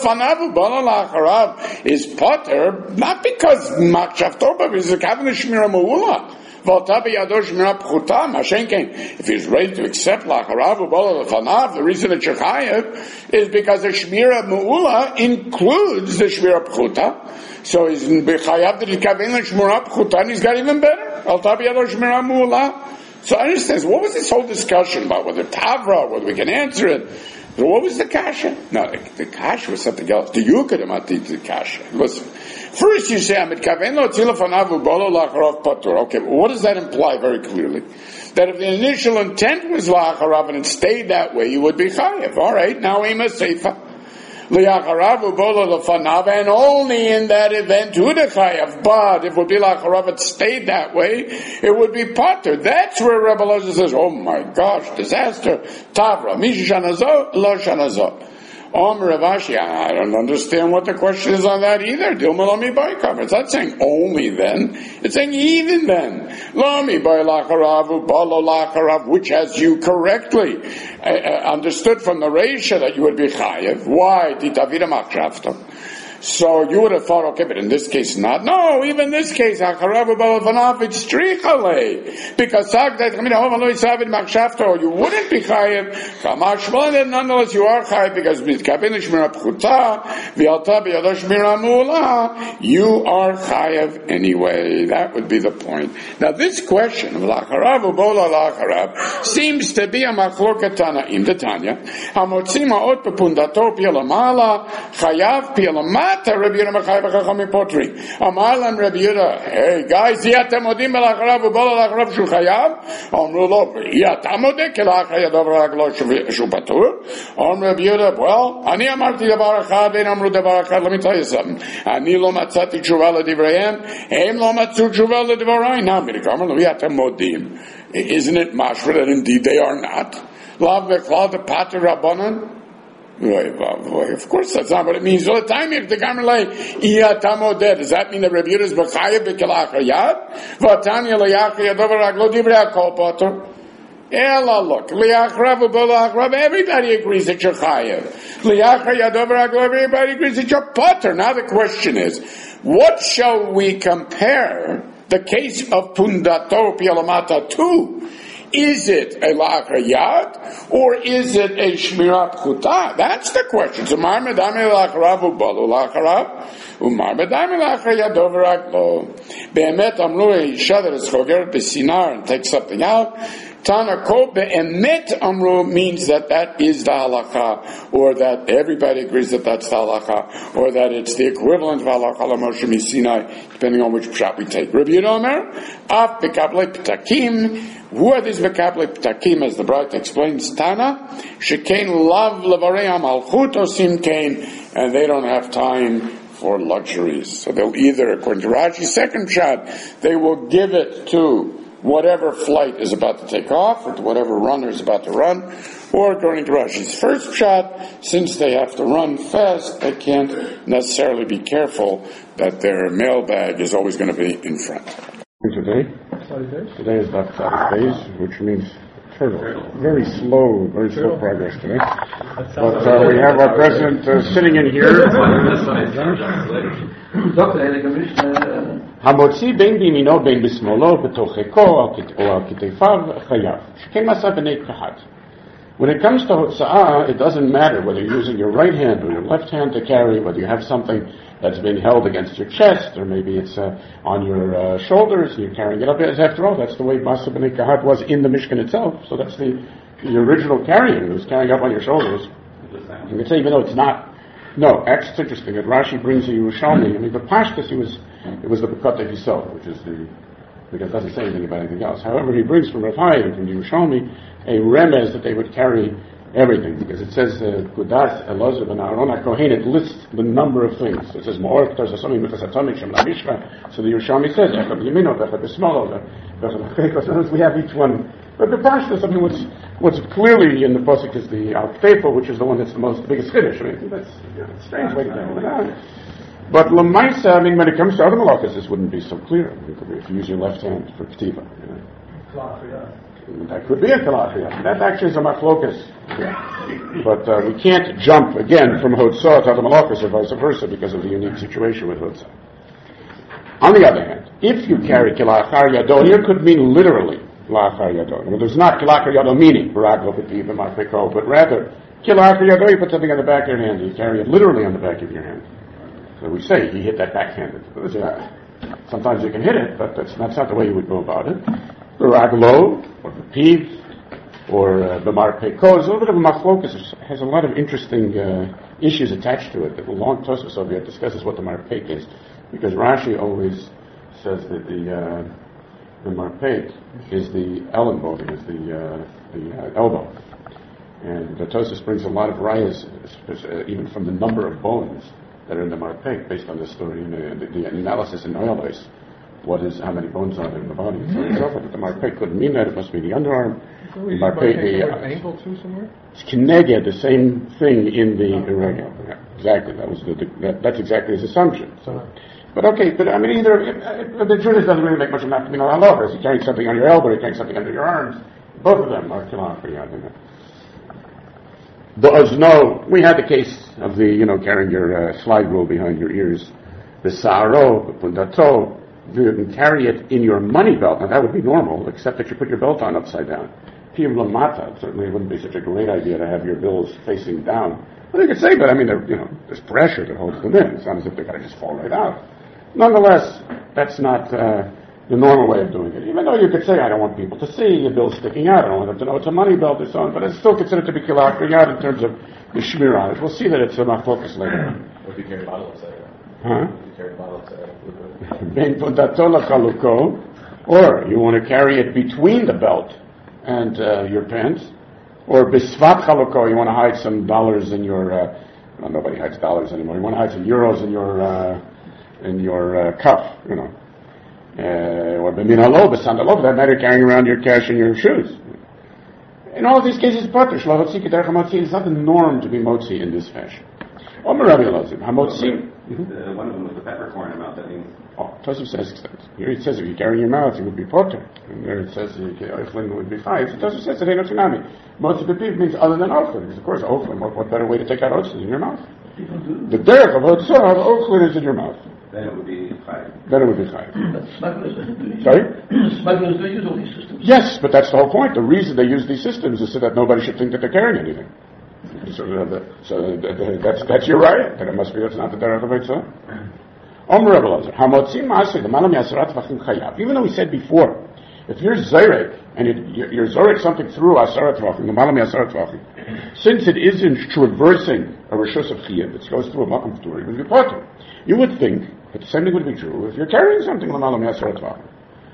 is potter not because מחשבתו but because the kavanah shmira me'ula. If he's ready to accept lacharav ubala lefanav, the reason it's chayav is because the shmira me'ula includes the shmira pchuta. So he's bechayav that he kavanah shmira pchuta, and he's got even better. Al tabi yadosh shmira me'ula. So I understand. What was this whole discussion about? Whether Tavra, whether we can answer it? So what was the kasha? No, the kasha was something else. The Yukadim the kasha. Listen. First you say, okay, what does that imply very clearly? That if the initial intent was la'acharav and it stayed that way, you would be chayav. All right, now ima seifa. And only in that event would it chayav. But if it would be la'acharav, it stayed that way, it would be potter. That's where Rebbe Elazar says, oh my gosh, disaster. Tavra, mishi shanazo, lo shanazo. Ravashi, I don't understand what the question is on that either. It's not saying only then. It's saying even then. Which has you correctly understood from the Reisha that you would be chayev. Why? So you would have thought, okay, but in this case not. No, even in this case, it's strichale. Because you wouldn't be chayev. Nonetheless, you are chayev because you are chayev anyway. That would be the point. Now this question of lacharav ubola lacharav seems to be a machloket tanaim. The Tanya, hamotzim ha'ot bepundato pilamala chayav pilamala. Rabbi Yehuda Machai b'Chachamim potri. Amar lam Rabbi Yehuda, hey guys, yatem modim belacharav ubol lacharav shu chayav. Amru lo, yatem modeh kelach yadav raglo shu patur. Amr Rabbi Yehuda, well, ani amarti davar echad, vein amru davar echad. Let me tell you something. Ani lo matzati tshuva ledivreihem, hem lo matzu tshuva ledivarayin. Now, mirikamer lo yatem modim. Isn't it mashra that indeed they are not? Lav v'klal de pater rabbanan. Of course that's not what it means. All the time you have to come like, does that mean that Rabbi Yehuda is b'chayev b'kelachayad? V'atanya l'yachayad over aglo divrei akol potter. Ela look, l'yachrav u'bolachrav, everybody agrees that you're chayev. L'yachayad over aglo, everybody agrees that you're potter. Now the question is, what shall we compare the case of pundato pialamata to? Is it a la'achrayad or is it a shmirat pchuta? That's the question. So mar medami la'acharav u'balu la'acharav u'mar medami la'achrayad over aklo. Be'emet amru isha that is chogeret b'sinar and takes something out. Tana Kol Be'emet Amru means that is the halacha, or that everybody agrees that that's the halacha, or that it's the equivalent of halacha Moshe Sinai, depending on which pshat we take. Rabbi Yehuda Omer, Af Bekablei Ptakim. Who are these Bekablei Ptakim? As the Braita explains, Tana Shekain Lav Levarei Malchut Osim Kain, and they don't have time for luxuries. So they'll either, according to Rashi's second pshat, they will give it to whatever flight is about to take off, or to whatever runner is about to run, or according to Rashi's first pshat, since they have to run fast, they can't necessarily be careful that their mailbag is always going to be in front. Today is Baptized Days, which means turtle. Very slow progress today. But we have our president sitting in here. המוציא בין בימינו בין בשמאלו בתוככו או על כתפיו חייב. שכן מעשה בני קחת. When it comes to hotza'ah, it doesn't matter whether you're using your right hand or your left hand to carry, whether you have something that's being held against your chest, or maybe it's on your shoulders, and you're carrying it up. After all, that's the way Masa B'nai Kahat was in the Mishkan itself. So that's the original carrying. It was carrying up on your shoulders. You can say, even though it's not. No, actually, it's interesting that Rashi brings a Yerushalmi. I mean, the Pashtus, it was the Bekotei Yisod, which is because it doesn't say anything about anything else. However, he brings from Rav Hai and from Yerushalmi a remez that they would carry everything, because it says Kudas Elazar ben Aaron HaKohen, it lists the number of things. So it says Ma'or K'tar Sasomim Mitzvah Satomik Shem LaMishra. So the Yerushalmi says Echad B'Yamino, Echad B'Shmalo, Echad B'Chekos. We have each one. But the Pashtus, I mean, what's clearly in the pasuk is the Al Ktefo, which is the one that's the biggest chiddush. I mean, that's a strange way to do it. But Lamaisa, I mean, when it comes to other malachas, this wouldn't be so clear. If you use your left hand for Ketiva, that could be a Kalachiyah. That actually is a machlokas. But we can't jump again from Hotzah to other malachas or vice versa because of the unique situation with Hotzah. On the other hand, if you carry Kilachar Yado, here could mean literally Kilachar Yado. In other words, not Kilachar Yado meaning Baraglo Ketiva Marpeko, but rather Kilachar Yado, you put something on the back of your hand, you carry it literally on the back of your hand. So we say he hit that backhanded. Sometimes you can hit it, but that's not the way you would go about it. The raglo, or the piv, or the marpeko is a little bit of a machlokas. It has a lot of interesting issues attached to it. The long Tosfos over here discusses what the marpek is, because Rashi always says that the marpek is the ellenbog, is the elbow. And the Tosfos brings a lot of rayas, even from the number of bones that are in the marpek, based on the story and the analysis in Oilos. How many bones are there in the body? So but the marpek couldn't mean that. It must be the underarm. The marpek, the ankle too, somewhere. It's kineged, the same thing in the irregular. Yeah, exactly. That's exactly his assumption. So, but I mean, either the Judas doesn't really make much of an afternoon on all. If you're carrying something on your elbow, you're carrying something under your arms. Both of them are kilachiyah. But no, we had the case of the carrying your slide rule behind your ears, the sa'aro, the pundato. You can carry it in your money belt. Now that would be normal, except that you put your belt on upside down. Piyam lamata, certainly it wouldn't be such a great idea to have your bills facing down. Well, you could say, but I mean, there's pressure that holds them in. It's not as if they're going to just fall right out. Nonetheless, that's not the normal way of doing it. Even though you could say, I don't want people to see your bills sticking out. I don't want them to know it's a money belt or so on. But it's still considered to be kilakhriyat in terms of the shmir on it. We'll see that it's a machlokas later. Or if you carry a bottle upside down. Huh? Or you want to carry it between the belt and your pants, or bisvat chaloko, you want to hide some dollars in your. Well, nobody hides dollars anymore. You want to hide some euros in your cuff, or b'minalo, b'sandalo, for that matter, carrying around your cash in your shoes. In all of these cases, it's not the norm to be motzi in this fashion. One of them was the peppercorn amount, that means. Tosfos says here it says if you carry in your mouth, it would be potter. And there it says Oflin would be 5. So Tosfos says that ain't no tsunami. Most of the people means other than Oflin, because of course Oflin, what better way to take out oats is in your mouth? The derech of Oflin is in your mouth. Then it would be 5. Sorry? Smugglers don't use all these systems. Yes, but that's the whole point. The reason they use these systems is so that nobody should think that they're carrying anything. So that's your right. Then it must be that's not the derech of Eitzah. Even though we said before If you're Zerek, and you're Zerek something through Asara Tvachim, the Malami Asara Tvachim, since it isn't traversing a Rishus of Chiyah, it goes through a Makam P'tur, it would be Potter. You would think that the same thing would be true if you're carrying something the Malami Asara Tvachim.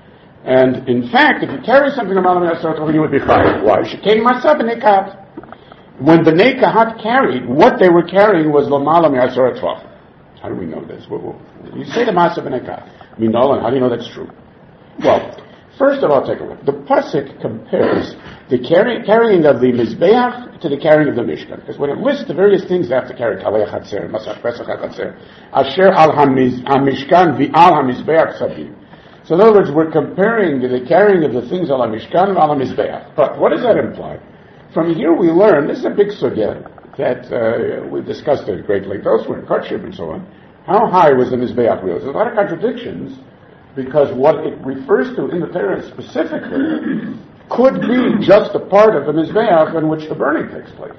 And in fact, if you carry something the Malami Asara Tvachim, you would be fired. Why? Shekei Masab B'nei Kahat. When B'nei Kahat carried, what they were carrying was the Malami Asara Tvachim. How do we know this? You say the Masab B'nei Kahat. How do you know that's true? Well, first of all, take a look. The pasuk compares the carrying of the Mizbeach to the carrying of the Mishkan. Because when it lists the various things they have to carry, Kalei HaChatzer, Masach Pesach HaChatzer, Asher al HaMishkan V'al HaMizbeach Tzavim. So in other words, we're comparing the carrying of the things al HaMishkan and al HaMizbeach. But what does that imply? From here we learn, this is a big sugya that we discussed at great length elsewhere in Kotshib and so on. How high was the Mizbeach wheel? There's a lot of contradictions, because what it refers to in the Torah specifically could be just a part of the Mizbeach in which the burning takes place.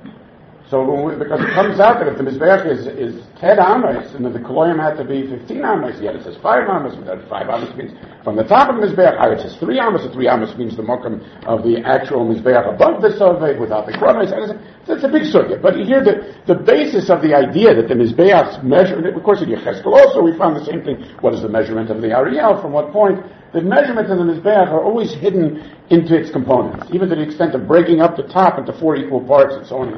So, because it comes out that if the Mizbeach is 10 amas, and then the Koloyim had to be 15 amas, yet it says 5 amas, and that 5 amas means from the top of the Mizbeach, it says 3 amas, and 3 amas means the Mokum of the actual Mizbeach above the Soved, without the Kronos. So it's a big sugya. But here, the basis of the idea that the Mizbeach's measurement, of course in Yecheskel also we found the same thing. What is the measurement of the Ariel? From what point? The measurements of the Mizbeach are always hidden into its components, even to the extent of breaking up the top into 4 equal parts and so on.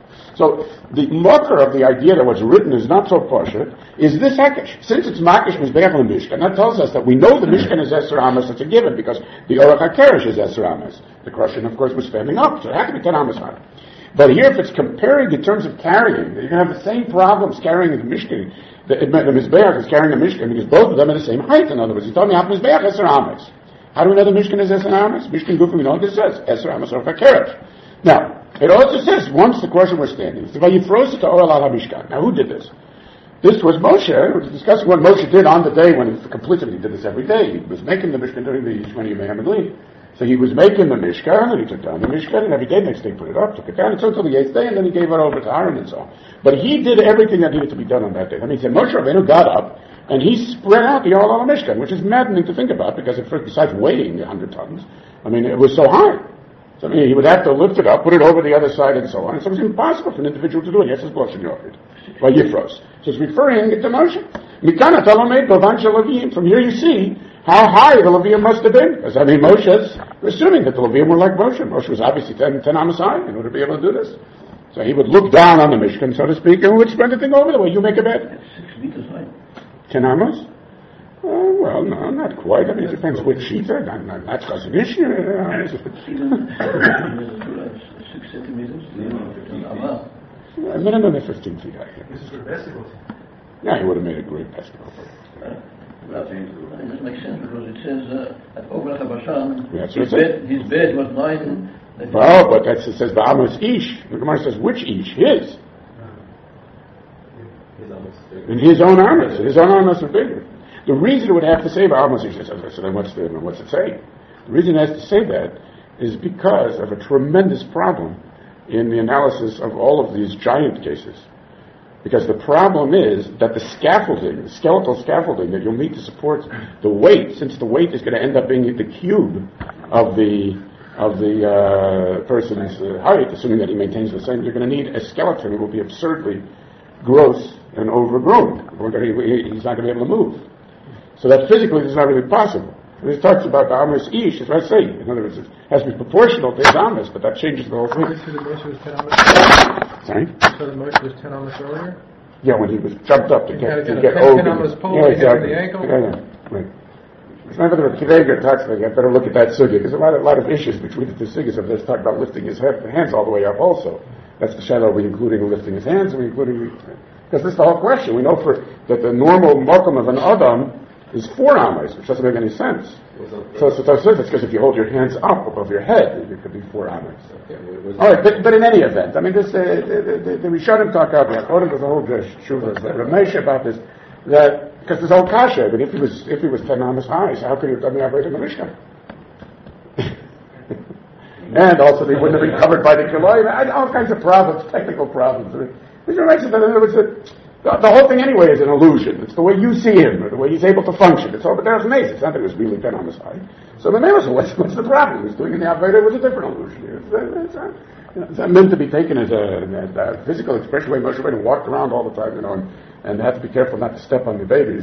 So the marker of the idea that what's written is not so partial is this Hekesh. Since it's Makish Mizbeach and Mishkan, that tells us that we know the Mishkan is Esser Amas, it's a given, because the Orach HaKeresh is Esser Amas. The Krushin, of course, was standing up, so it had to be 10 Amas high. But here, if it's comparing in terms of carrying, you're going to have the same problems carrying the Mishkan. The Mizbeach is carrying the Mishkan because both of them are the same height. In other words, he told me half Mizbeach Esser Amas. How do we know the Mishkan is Esser Amas? Mishkan Gufim, we know what it says, Esser Amas Orach HaKeresh. Now, it also says, once the Krushin were standing, it's Vayifros to Oral al-Mishkan. Now, who did this? This was Moshe. We're discussing what Moshe did on the day when he completed. He did this every day. He was making the Mishkan during the Shmini Yemei HaMegulim. So he was making the Mishkan, and he took down the Mishkan, and every day, next day, put it up, took it down, until the 8th day, and then he gave it over to Aaron and so on. But he did everything that needed to be done on that day. That means that Moshe Rabbeinu got up, and he spread out the Oral al-Mishkan, which is maddening to think about, because at first, besides weighing 100 tons, it was so high. So he would have to lift it up, put it over the other side, and so on. And so it was impossible for an individual to do it. Yes, it's Moshe Yochid. Well, Yifros. So it's referring to Moshe. Mikana Talamed Bavan Shalavim. From here you see how high the Levium must have been. Because Moshe's assuming that the Levium were like Moshe. Moshe was obviously 10 amas high in order to be able to do this. So he would look down on the Mishkan, so to speak, and would spread the thing over the way you make a bed. 6 meters high. 10 amas? Well, no, not quite. It depends which sheet. That's an issue. 6 centimeters. A minimum of 15 feet high. This is for basketball. Yeah, he would have made a great basketball player. It doesn't make sense because it says at Obrach HaBashan, his bed was 9. Well, but it says Ba'amos Ish. The Gemara says which Ish? His. In his own armors. His own armors are bigger. The reason it would have to say Ba'amos Ish, so then what's it say? The reason it has to say that is because of a tremendous problem in the analysis of all of these giant cases. Because the problem is that the scaffolding, the skeletal scaffolding that you'll need to support the weight, since the weight is going to end up being the cube of the person's height, assuming that he maintains the same, you're going to need a skeleton that will be absurdly gross and overgrown. He's not going to be able to move. So that physically this is not really possible. When it talks about the Amos Ish, it's what I say. In other words, it has to be proportional to his Amos, but that changes the whole thing. You said that Moshe was 10 Amos? Sorry? You said that Moshe was 10 Amos earlier? Yeah, when he was jumped up to get over. 10 Amos pole, exactly. The ankle? Yeah, right. It's not that Kiveger talks about it. I better look at that sugya. There's a lot of issues between the two sugyas of this. Talk about lifting his hands all the way up also. That's the shadow we including lifting his hands, because this is the whole question. We know that the normal makom of an Adam is 4 amas, which doesn't make any sense. So it's because if you hold your hands up above your head, it could be 4 amas. All right, but in any event, this the Rishonim talk out there. According to the whole Shuvah, Ramesh about this, that because there's all kasha, but if he was 10 amas high, so how could he have done the operate in the Mishkan? And also they wouldn't have been covered by the Kiloim, all kinds of problems, technical problems. Which makes it that in other words, The whole thing anyway is an illusion. It's the way you see him, or the way he's able to function. It's all, but there's an ace. It's not that it was really 10 on the side. So the name what's the problem? He's doing in the Aveda was a different illusion. It's not meant to be taken as a physical expression where Moshe Rabbeinu walked around all the time, and had to be careful not to step on the babies.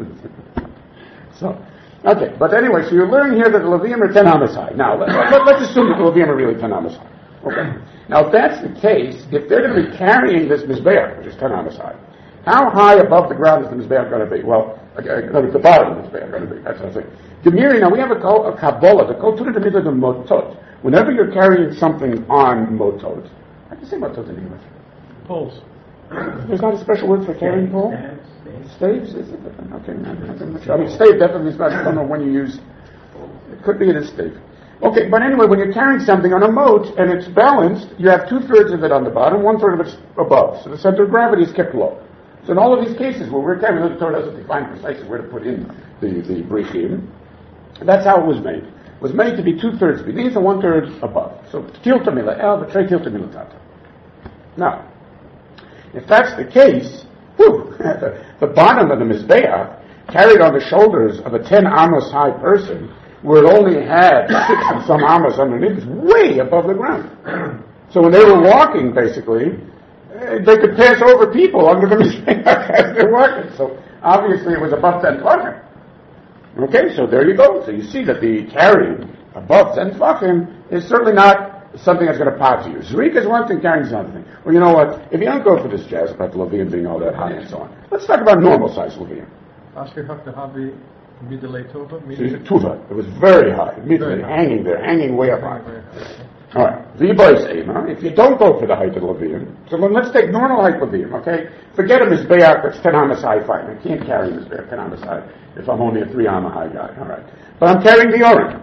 So, okay, but anyway, so you learn here that the Levium are 10 on the side. Now, let's assume that the Levium are really 10 on the side. Okay. Now, if that's the case, if they're going to be carrying this Mizbeach, which is 10 on the side, how high above the ground is the Mizbeach going to be? Well, the bottom of the Mizbeach going to be. That's what I'm saying. Gemiri, now we have a Kabbalah, the Kol Turah Midah de Motot. Whenever you're carrying something on Motot, how do you say Motot in English? Poles. There's not a special word for carrying pole? Staves? Is it? Okay, I mean, stave definitely is not, I don't know when you use, it could be it is stave. Okay, but anyway, when you're carrying something on a moat and it's balanced, you have 2/3 of it on the bottom, 1/3 of it's above. So the center of gravity is kept low. So in all of these cases where we're carrying, the Torah doesn't define precisely where to put in the brichim. That's how it was made. It was made to be 2/3 beneath and 1/3 above. So tilta mila el, v'trei tilta mila tata. Now, if that's the case, the bottom of the Mizbeach, carried on the shoulders of a 10 amos high person, where it only had 6 and some amos underneath, is way above the ground. So when they were walking, basically, they could pass over people under the Mizbeach as they're walking. So obviously it was above 10 tvachim. Okay, so there you go. So you see that the carrying above 10 tvachim is certainly not something that's going to pop to you. Zrika is one thing, carrying is another thing. Well, you know what? If you don't go for this jazz about the Levium being all that high and so on, let's talk about normal size Levium. Asher Hakdahavi Middelei Tova. Tuva. It was very high. Immediately hanging there, hanging way up high. All right. If you don't go for the height of the Levium, so let's take normal height Levium, okay? Forget a Mizbeach that's 10 amas high, fine. I can't carry a Mizbeach 10 amas high if I'm only a 3 amma high guy. All right. But I'm carrying the Oren.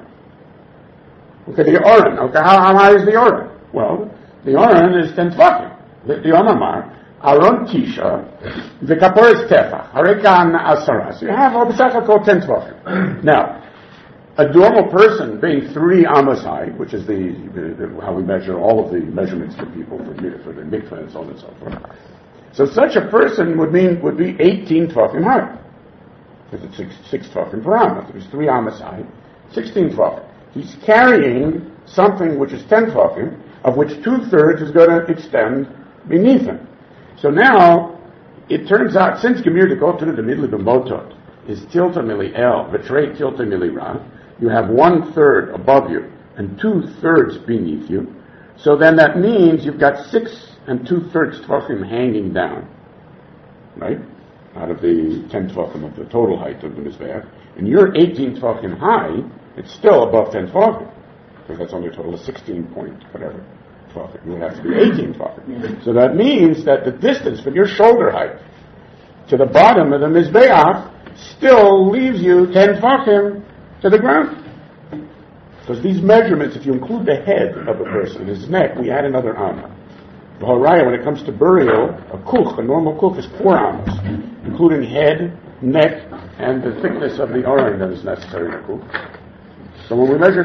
Okay, the Oren. Okay, how high is the Oren? Well, the Oren is 10 tvachim. The Omamar, Aron Tisha, the Kaporis Tefach, Harekan Asara. So you have Obisaka called 10 tvachim. Now, a normal person being 3 amos high, which is how we measure all of the measurements for people for the mikveh and so on and so forth. So such a person would be 18 tvachim high. Because it's 6 tvachim per amos. If he's 3 amos high, 16 tvachim. He's carrying something which is 10 tvachim, of which 2/3 is going to extend beneath him. So now, it turns out, since Gemir to go to the middle of the motot is tilta mili el, v'trei tilta mili ra, you have 1/3 above you and 2/3 beneath you. So then that means you've got 6 and 2/3 tvachim hanging down, right? Out of the 10 tvachim of the total height of the Mizbeach. And you're 18 tvachim high, it's still above 10 tvachim. Because that's only a total of 16 point whatever tvachim. You would have to be 18 tvachim. So that means that the distance from your shoulder height to the bottom of the Mizbeach still leaves you 10 tvachim to the ground. Because these measurements, if you include the head of a person, his neck, we add another amma. The Horaya, when it comes to burial, a normal kuch is 4 ammas, including head, neck, and the thickness of the oren that is necessary in a kuch. So when we measure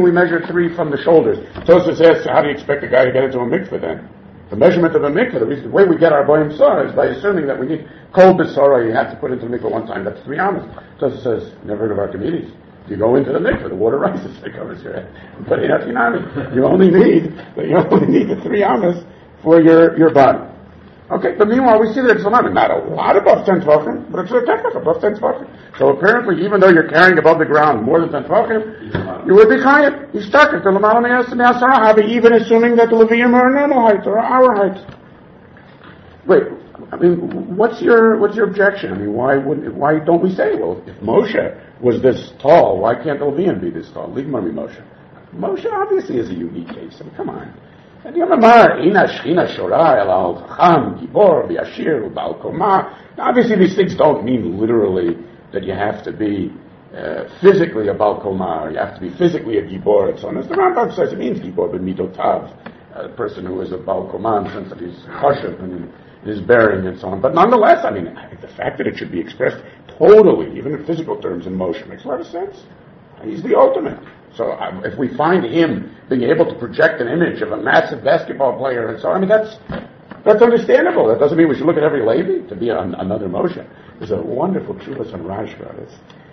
3 from the shoulders. Tosfos asks, how do you expect a guy to get into a mikveh then? The measurement of a mikveh, the way we get our boyim sara is by assuming that we need kol b'sara, you have to put into the mikveh one time, that's 3 ammas. Tosfos says, never heard of Archimedes. You go into the mikveh, the water rises, it covers your head. But you only need the 3 ammas for your body. Okay, but meanwhile we see that it's not a lot above 10 tvachim, but it's a technical above 10 tvachim. So apparently, even though you're carrying above the ground more than 10 tvachim, you would be chayav. You stuck it to l'mala me'asara havi, even assuming that the Levium are normal height or our height. Wait, I mean, what's your objection? I mean, why don't we say, well, if Moshe was this tall, why can't the Levium be this tall? Leave Moshe. Moshe obviously is a unique case. I mean, come on. Obviously, these things don't mean literally that you have to be physically a Baal Komar, you have to be physically a Gibor, and so on. As the Rambam says, it means Gibor b'midotav, a person who is a Baal Komar in the sense that he's chashuv and his bearing and so on. But nonetheless, I mean, the fact that it should be expressed totally, even in physical terms, in motion, makes a lot of sense. He's the ultimate. So if we find him being able to project an image of a massive basketball player and so on, I mean, That's understandable. That doesn't mean we should look at every Levi to be another Moshe. There's a wonderful truth on Rashba.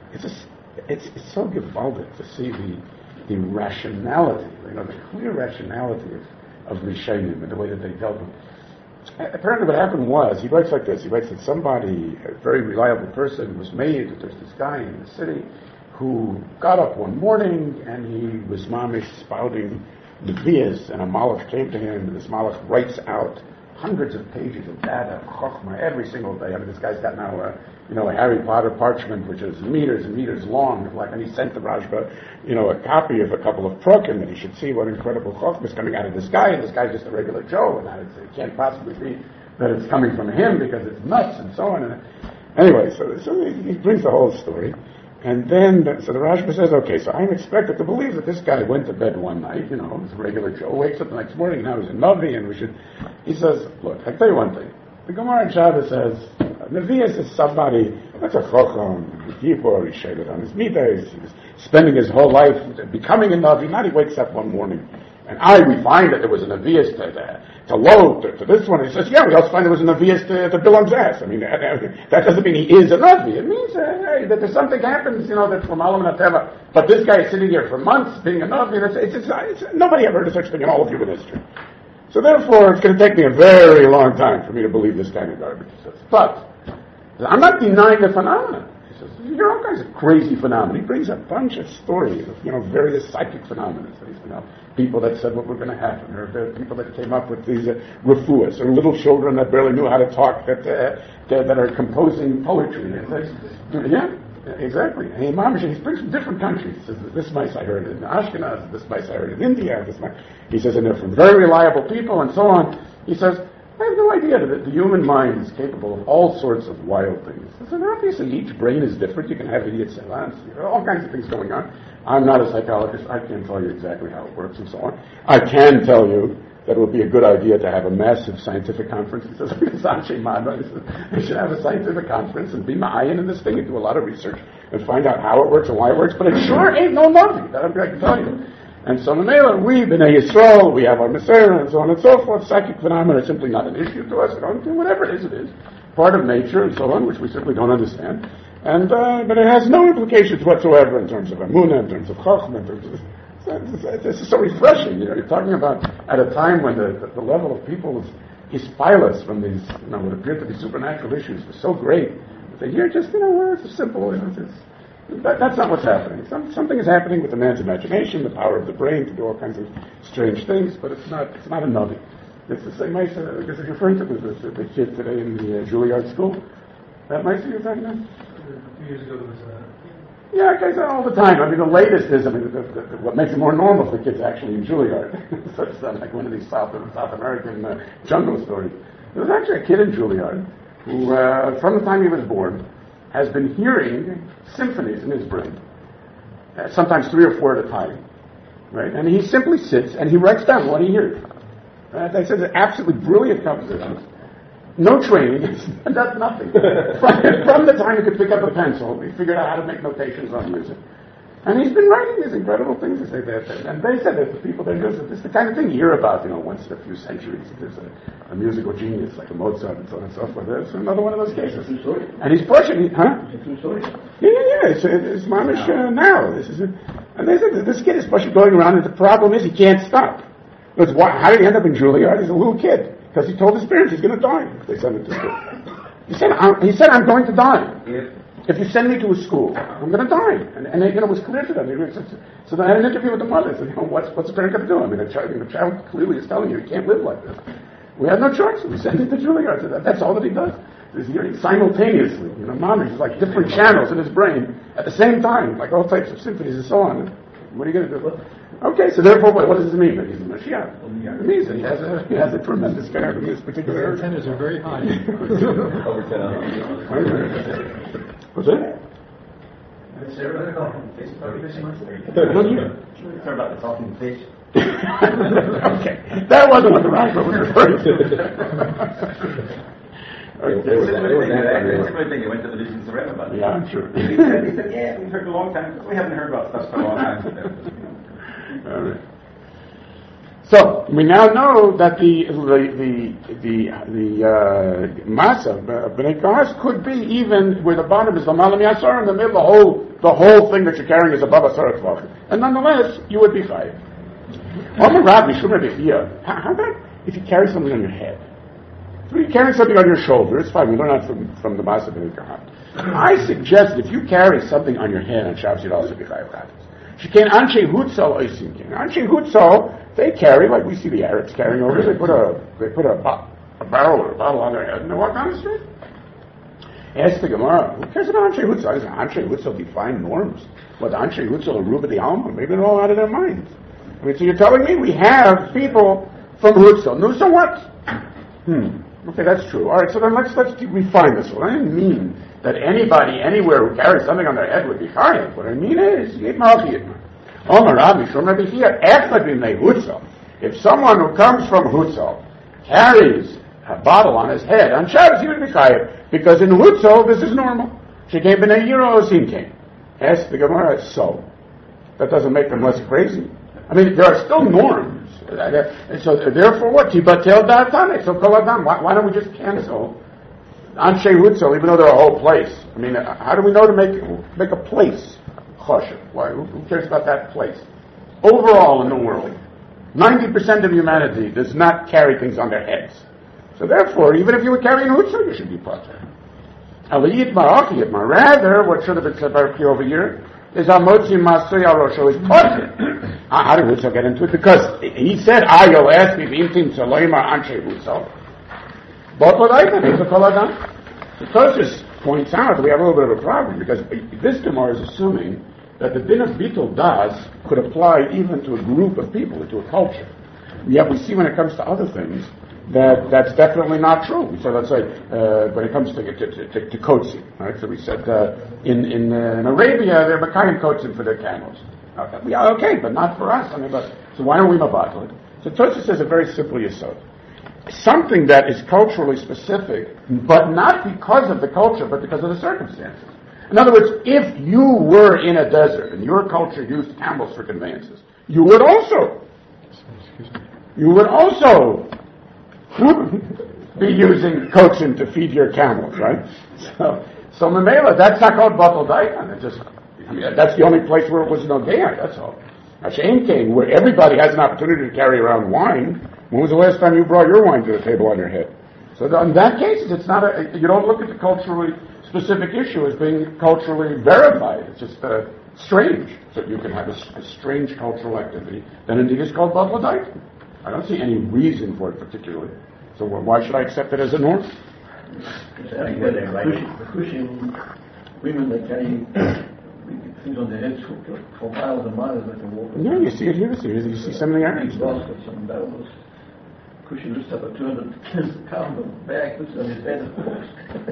It's so gewaldic to see the rationality, the clear rationality of Rishonim and the way that they dealt with it. Apparently what happened was, he writes like this, he writes that somebody, a very reliable person, was made that there's this guy in the city who got up one morning and he was mamish spouting Nevi'as, and a Malach came to him, and this Malach writes out hundreds of pages of data, Chochmah, every single day. I mean, this guy's got now a Harry Potter parchment, which is meters and meters long, and he sent the Rashba, a copy of a couple of Prokim, that he should see what incredible Chochmah is coming out of this guy, and this guy's just a regular Joe, and it can't possibly be that it's coming from him because it's nuts, and so on. And anyway, so he brings the whole story. And then, so the Rashba says, okay, so I'm expected to believe that this guy went to bed one night, he's a regular Joe, wakes up the next morning, now he's a Navi, and he says, look, I'll tell you one thing. The Gemara in Shabbos says, Nevi'as is somebody, that's a Chocham, Gibor, he shaded on his midas, he was spending his whole life becoming a Navi, now he wakes up one morning. And we find that there was a Nevi'as to Lot, to this one. He says, yeah, we also find there was a Nevi'as to Bilam's ass. I mean, that doesn't mean he is a Navi. It means that there's something happens, that's from Alam and Ateva. But this guy is sitting here for months being a Navi. Nobody ever heard of such thing in all of human history. So therefore, it's going to take me a very long time for me to believe this kind of garbage. He says, but I'm not denying the phenomenon. He says, you hear all kinds of crazy phenomena. He brings a bunch of stories of, various psychic phenomena. People that said what were going to happen, or the people that came up with these refuahs, or little children that barely knew how to talk that are composing poetry. Yeah, exactly. And he brings from different countries. He says, this mice I heard in Ashkenaz, this mice I heard in India, he says, and they're from very reliable people, and so on. He says, I have no idea that the human mind is capable of all sorts of wild things. And obviously each brain is different. You can have idiot savants, all kinds of things going on. I'm not a psychologist. I can't tell you exactly how it works and so on. I can tell you that it would be a good idea to have a massive scientific conference. He says, we should have a scientific conference and be ma'ayin in this thing and do a lot of research and find out how it works and why it works. But it sure ain't no nothing. That I can tell you. And so, we, B'nai Yisrael, we have our Messiah and so on and so forth. Psychic phenomena are simply not an issue to us. Whatever it is, part of nature and so on, which we simply don't understand. And but it has no implications whatsoever in terms of Amunah, in terms of Chochmah, in terms of... This is so refreshing. You're talking about at a time when the level of people's hispilus from these, what appear to be supernatural issues was so great. That here, just, it's simple. That's not what's happening. Something is happening with the man's imagination, the power of the brain to do all kinds of strange things, but it's not a Navi. It's the same mice, because you're referring to the kid today in the Juilliard school. That mice you're talking about? A few years ago there was Yeah, guys, all the time. I mean, the latest is, what makes it more normal for kids actually in Juilliard. So it's like one of these South American jungle stories. There was actually a kid in Juilliard who, from the time he was born, has been hearing symphonies in his brain, sometimes 3 or 4 at a time, right? And he simply sits and he writes down what he hears. They said they're absolutely brilliant composers. No training, and that's nothing. From the time he could pick up a pencil, he figured out how to make notations on music. And he's been writing these incredible things, and they said that the people that do this is the kind of thing you hear about, once in a few centuries. There's a musical genius like a Mozart and so on and so forth. It's another one of those cases. And he's pushing, Yeah. It's mamish now. And they said that this kid is pushing going around, and the problem is he can't stop. How did he end up in Juilliard? He's a little kid. Because he told his parents he's going to die if they send him to school. He said, I'm going to die. If you send me to a school, I'm going to die. And it was clear to them. So they had an interview with the mother. Said, what's the parent going to do? I mean, the child clearly is telling you he can't live like this. We had no choice. We sent him to Juilliard. That's all that he does. He's hearing simultaneously. Mom, there's like different channels in his brain at the same time, like all types of symphonies and so on. What are you going to do? Okay, so therefore, what does this mean? That he's a Mashiach. It means that he has a tremendous character in this particular area. The antennas are very high. Over 10. What's that? Sorry about the talking fish. Okay, that wasn't what the Rashba was referring to. Similar thing, he went to the Visions of Rebbe about it. Yeah, I'm sure. He said, yeah, we've heard a long time. We haven't heard about stuff for a long time. All right. So we now know that the masa of Bnei Kohath could be even where the bottom is the malam yasar, in the middle the whole thing that you're carrying is above a sarah tvach, and nonetheless you would be chayav. How about if you carry something on your head? If you carry something on your shoulder, it's fine. We learn that from the masa of Bnei Kohath. I suggest if you carry something on your head on Shabbos, you'd also be chayav. Shekain anshe hutzal oisim kin. Anshe hutzal, they carry like we see the Arabs carrying over. They put a barrel or a bottle on their head and they walk down the street. Ask the Gemara, who cares about anshe hutzal? Does anshe hutzal define norms? What anshe hutzal or ruba the alma? Maybe they're all out of their minds. I mean, so you're telling me we have people from hutzal. No, so what? Okay, that's true. All right, so then let's refine this one. I didn't mean that anybody anywhere who carries something on their head would be chayav. What I mean is, if someone who comes from hutzal carries a bottle on his head on Shabbos, he would be chayav, because in hutzal this is normal. Shekain b'nei yiro osim ken. Ask the Gemara, so that doesn't make them less crazy. I mean, there are still norms. And so therefore what? Tibatel da'atane. So kol adam. Why don't we just cancel anshe hutzal, even though they're a whole place? I mean, how do we know to make a place choshev? Why? Who cares about that place? Overall in the world, 90% of humanity does not carry things on their heads. So therefore, even if you were carrying hutzal, you should be pater. Rather, what should have been said by Rabbi over here is Amotzi Masui Arosho is pater. How did Hutzal get into it? Because he said, you'll ask me, V'imtim Tzaloima Anshe Hutzal. But what I think is a Kol Adam. The Tosfos points out that we have a little bit of a problem, because this Gemara is assuming that the din of Bittul Das could apply even to a group of people, to a culture. Yet we see when it comes to other things that's definitely not true. So let's say when it comes to Kotzi, right? So we said in Arabia they're Makayim Kotzim for their camels. Okay, but not for us. I mean, so why don't we mabatel it? So Tosfos says a very simple yesod. Something that is culturally specific, but not because of the culture, but because of the circumstances. In other words, if you were in a desert and your culture used camels for conveyances, you would also be using kotzim to feed your camels, right? So Mamela, that's not called batal daitan. That's the only place where it was no gay, that's all. Hashem came where everybody has an opportunity to carry around wine. When was the last time you brought your wine to the table on your head? So in that case, it's not you don't look at the culturally specific issue as being culturally verified. It's just strange. So you can have a strange cultural activity that indeed is called batal daitan. I don't see any reason for it particularly. So why should I accept it as a norm? Pushing women that carry things on their heads for miles and miles that can walk. Yeah, you see it here. You see some of the Arabs. Some barrels. Cushion lifts up a 200-pound bag, puts it on his head and walks.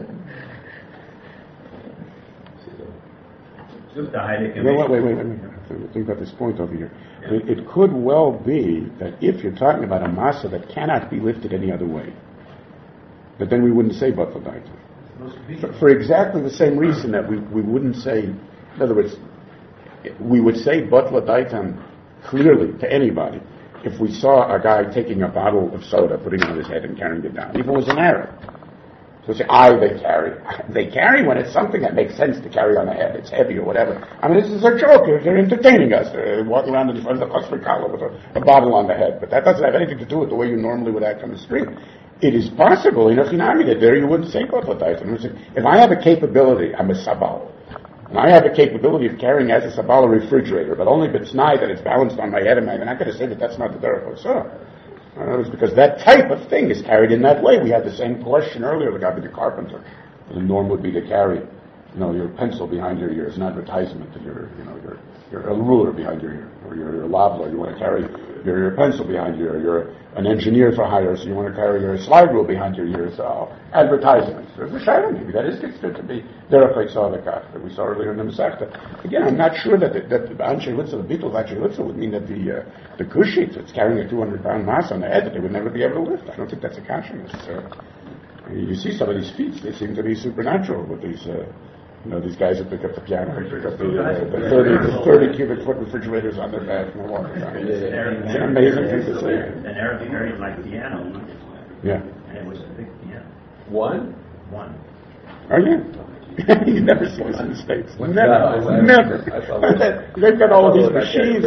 Wait. Think about this point over here. It could well be that if you're talking about a masa that cannot be lifted any other way, but then we wouldn't say batal daitan. For exactly the same reason that we wouldn't say, in other words, we would say batal daitan clearly to anybody if we saw a guy taking a bottle of soda, putting it on his head and carrying it down, even if it was an Arab. So say, they carry. They carry when it's something that makes sense to carry on the head. It's heavy or whatever. I mean, this is a joke. They're entertaining us. They're walking around in front of the hospital with a bottle on the head. But that doesn't have anything to do with the way you normally would act on the street. It is possible, that there you wouldn't say batal daitan. If I have a capability, I'm a sabal. And I have a capability of carrying as a sabal a refrigerator, but only b'tznai that it's balanced on my head, and I'm not going to say that that's not the derech hosah. Because that type of thing is carried in that way. We had the same question earlier, the guy with the carpenter. The norm would be to carry, your pencil behind your ear as an advertisement, and your ruler behind your ear, or your lavla. You want to carry your pencil behind your ear. You're an engineer for hire, so you want to carry your slide rule behind your ear. So advertisements. There's a shadow maybe that is considered to be derech hosah that we saw earlier in the Masechta. Again, I'm not sure that the anshe hutzal, the bittul of anshe hutzal would mean that the kushit that's carrying a 200-pound mass on the head that they would never be able to lift. I don't think that's a kasha necessarily. You see some of these feats; they seem to be supernatural with these You know, these guys who pick up the piano and pick up the 30 cubic foot refrigerators on their back and they walk around. It's an amazing thing to see. An Arab married like piano. Yeah. And it was a big piano. One? One. Oh, yeah. You never see this in the States. No, Never. They've got all of these machines.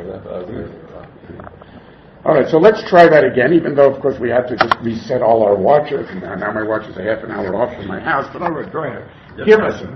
All right, so let's try that again, even though, of course, we have to just reset all our watches. And now my watch is a half an hour off from my house, but all right, go ahead. Give us it.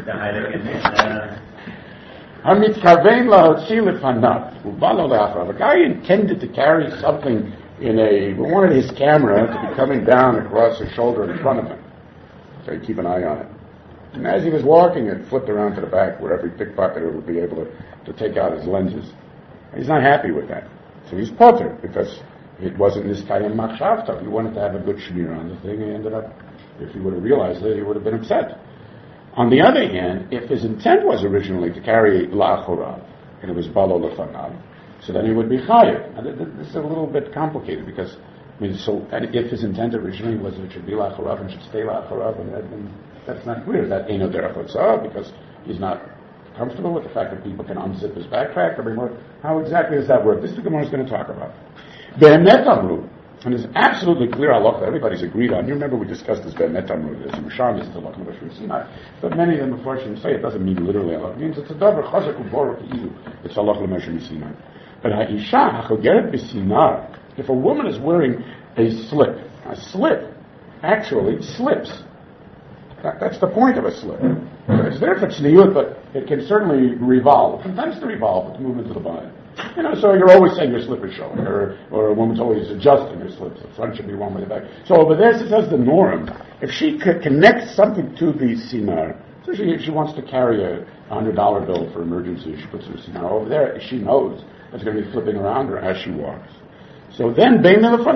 המתכוון להוציא לפניו, ובא לו לאחריו. A guy intended to carry something we wanted his camera to be coming down across his shoulder in front of him. So he'd keep an eye on it. And as he was walking, it flipped around to the back where every pickpocketer would be able to take out his lenses. He's not happy with that. So he's potter, because it wasn't Niskayim Machshavta. He wanted to have a good shmir on the thing, and he ended up, if he would have realized it, he would have been upset. On the other hand, if his intent was originally to carry la'achorav, and it was balo lefanav, so then he would be chayiv. Now, this is a little bit complicated, because, and if his intent originally was it should be la'achorav and should stay la'achorav, and that's not clear. That ain't no derech hotzah, because he's not comfortable with the fact that people can unzip his backpack. How exactly does that work? This is what Gemara is going to talk about. Be'emet amru, and it's absolutely clear halacha. Everybody's agreed on. You remember we discussed this be'emet amru. There's some Misham, the halacha Moshe Sinai, but many of them, unfortunately, say it doesn't mean literally halacha. It means it's a davar chazak u'borah ki'ilu. It's halacha Moshe Sinai. But ha'isha hachogeret b'sinar. If a woman is wearing a slip actually slips. That's the point of a slip. It's there for tzniut, but it can certainly revolve. Sometimes to revolve with the movement of the body. So you're always saying your slip is showing, or a woman's always adjusting her slips. The front should be one way, the back. So over there, it says the norm. If she connects something to the sinar, so she wants to carry a $100 bill for emergency, she puts it in the sinar. Over there, she knows it's going to be flipping around her as she walks. So then, the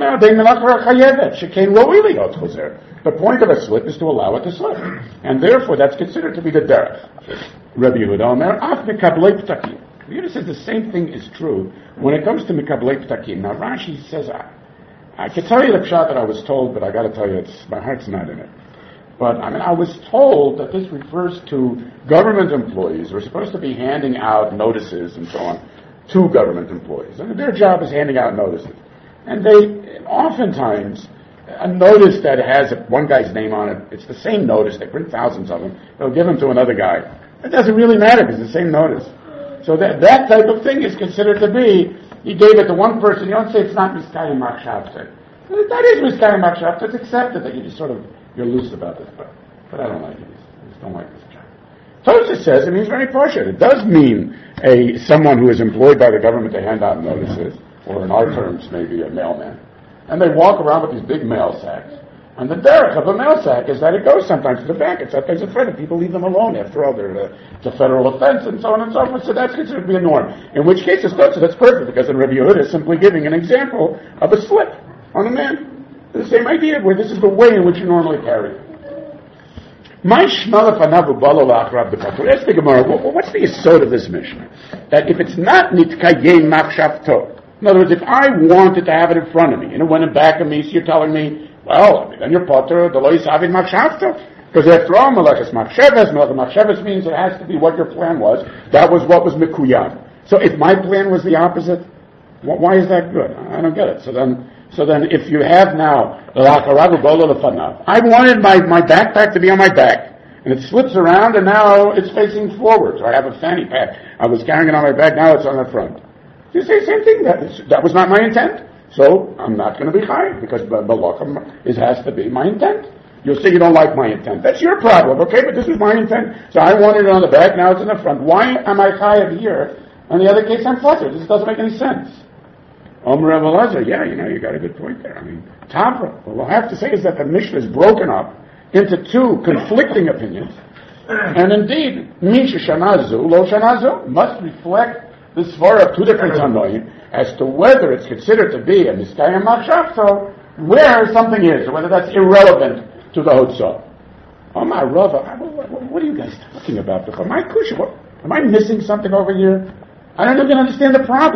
point of a slip is to allow it to slip. And therefore, that's considered to be the derech. Rabbi Yehuda Omer, af mekablei ptakim. Yehuda says the same thing is true when it comes to mekablei ptakim. Now, Rashi says, I can tell you the pshat that I was told, but I got to tell you, my heart's not in it. But, I was told that this refers to government employees who are supposed to be handing out notices and so on to government employees. And their job is handing out notices. And they, oftentimes, a notice that has one guy's name on it, it's the same notice, they print thousands of them, they'll give them to another guy. It doesn't really matter because it's the same notice. So that type of thing is considered to be, you gave it to one person, you don't say it's not Miskayim Machshavta. That is Miskayim Machshavta, it's accepted that you just you're loose about this, but I don't like it. I just don't like this job. Tosha says it means very partial. It does mean someone who is employed by the government to hand out notices, or in our terms, maybe a mailman. And they walk around with these big mail sacks. And the derech of a mail sack is that it goes sometimes to the bank, and sometimes a friend, and people leave them alone. After all, it's a federal offense, and so on and so forth. So that's considered to be a norm. In which case, that's perfect, because then Rabbi Yehuda is simply giving an example of a slip on a man. The same idea, where this is the way in which you normally carry it. Ask the Gemara, what's the yesod of this Mishnah? That if it's not nitkayem machshavto, in other words, if I wanted to have it in front of me, and it went in back of me, so you're telling me, well, then you're potter, the lo yisavin machshavto. Because after all, malachas machshavas means it has to be what your plan was. That was what was mekuyam. So if my plan was the opposite, why is that good? I don't get it. So then if you have now, I wanted my backpack to be on my back, and it slips around, and now it's facing forward. So I have a fanny pack. I was carrying it on my back, now it's on the front. You say the same thing. That was not my intent. So I'm not going to be chayiv, because balakam has to be my intent. You'll say you don't like my intent. That's your problem, okay? But this is my intent. So I wanted it on the back, now it's in the front. Why am I chayiv here? In the other case, I'm flutter. This doesn't make any sense. Omer Rav Elazar, you got a good point there. Tavra. What we'll have to say is that the Mishnah is broken up into two conflicting opinions. And indeed, Misha Shanazu, Lo Shanazu, must reflect the svara of two different Tanoim as to whether it's considered to be a Miskayim Machshavto, where something is, or whether that's irrelevant to the Hotzah. Omar Rava, what are you guys talking about? Am I missing something over here? I don't even understand the problem.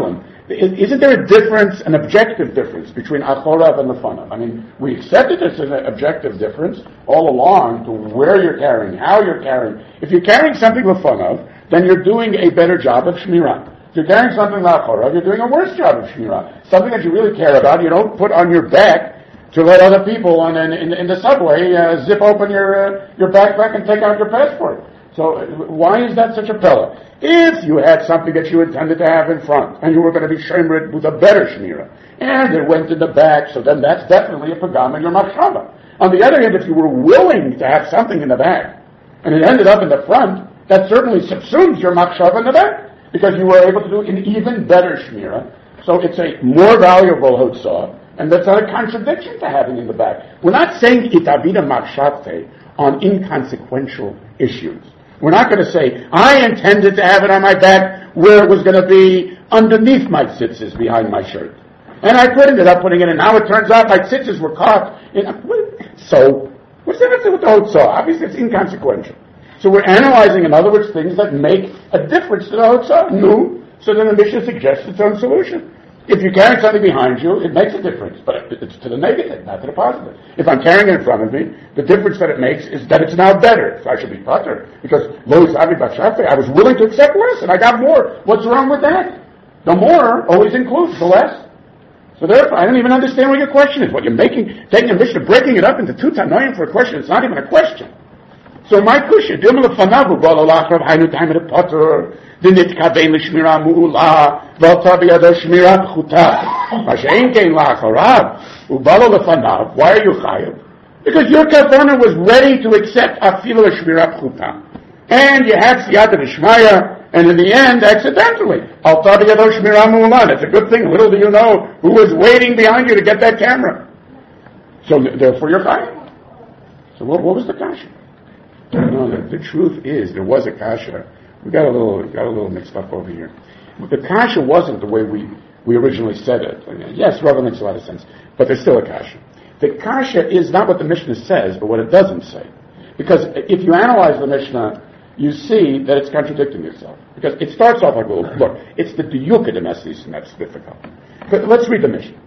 Isn't there a difference, an objective difference between achorav and lefanav? I mean, we accepted this as an objective difference all along to where you're carrying, how you're carrying. If you're carrying something lefanav, then you're doing a better job of shmirah. If you're carrying something lachorav, you're doing a worse job of shmirah. Something that you really care about, you don't put on your back to let other people in the subway zip open your backpack and take out your passport. So why is that such a pella? If you had something that you intended to have in front, and you were going to be shemrit with a better shmira, and it went in the back, so then that's definitely a pagam in your machshava. On the other hand, if you were willing to have something in the back, and it ended up in the front, that certainly subsumes your machshava in the back, because you were able to do an even better shmira. So it's a more valuable hotzah, and that's not a contradiction to having in the back. We're not saying itabida machshavte on inconsequential issues. We're not going to say, I intended to have it on my back where it was going to be underneath my tzitzis behind my shirt. And I ended up putting it in. Now it turns out my tzitzis were caught in. So, what's the difference with the hotzah? Obviously it's inconsequential. So we're analyzing, in other words, things that make a difference to the hotzah. No. So then the Mishnah suggests its own solution. If you carry something behind you, it makes a difference, but it's to the negative, not to the positive. If I'm carrying it in front of me, the difference that it makes is that it's now better. So I should be potter, because lo isavi b'shafei, I was willing to accept less, and I got more. What's wrong with that? The more always includes the less. So therefore, I don't even understand what your question is. What you're taking a Mishnah, breaking it up into two tanoim for a question, it's not even a question. So my kusha, dimel fanavu b'alalachav hainu time at potter. Dinitkavein l'shmira mu'ula v'alta b'yado shmira p'chuta. Mashein kein la'acharav u'balo lefanav. Why are you chayav? Because your kavana was ready to accept afilu l'shmira p'chuta, and you had siyata d'shmaya, and in the end, accidentally, alta b'yado shmira mu'ula. That's a good thing. Little do you know who was waiting behind you to get that camera. So therefore, you're chayav. So what was the kasha? No, the truth is there was a kasha. We got a little mixed up over here. The kasha wasn't the way we originally said it. Yes, Rava makes a lot of sense, but there's still a kasha. The kasha is not what the Mishnah says, but what it doesn't say. Because if you analyze the Mishnah, you see that it's contradicting itself. Because it starts off like, well, look, it's the diyuka demesis, and that's difficult. But let's read the Mishnah.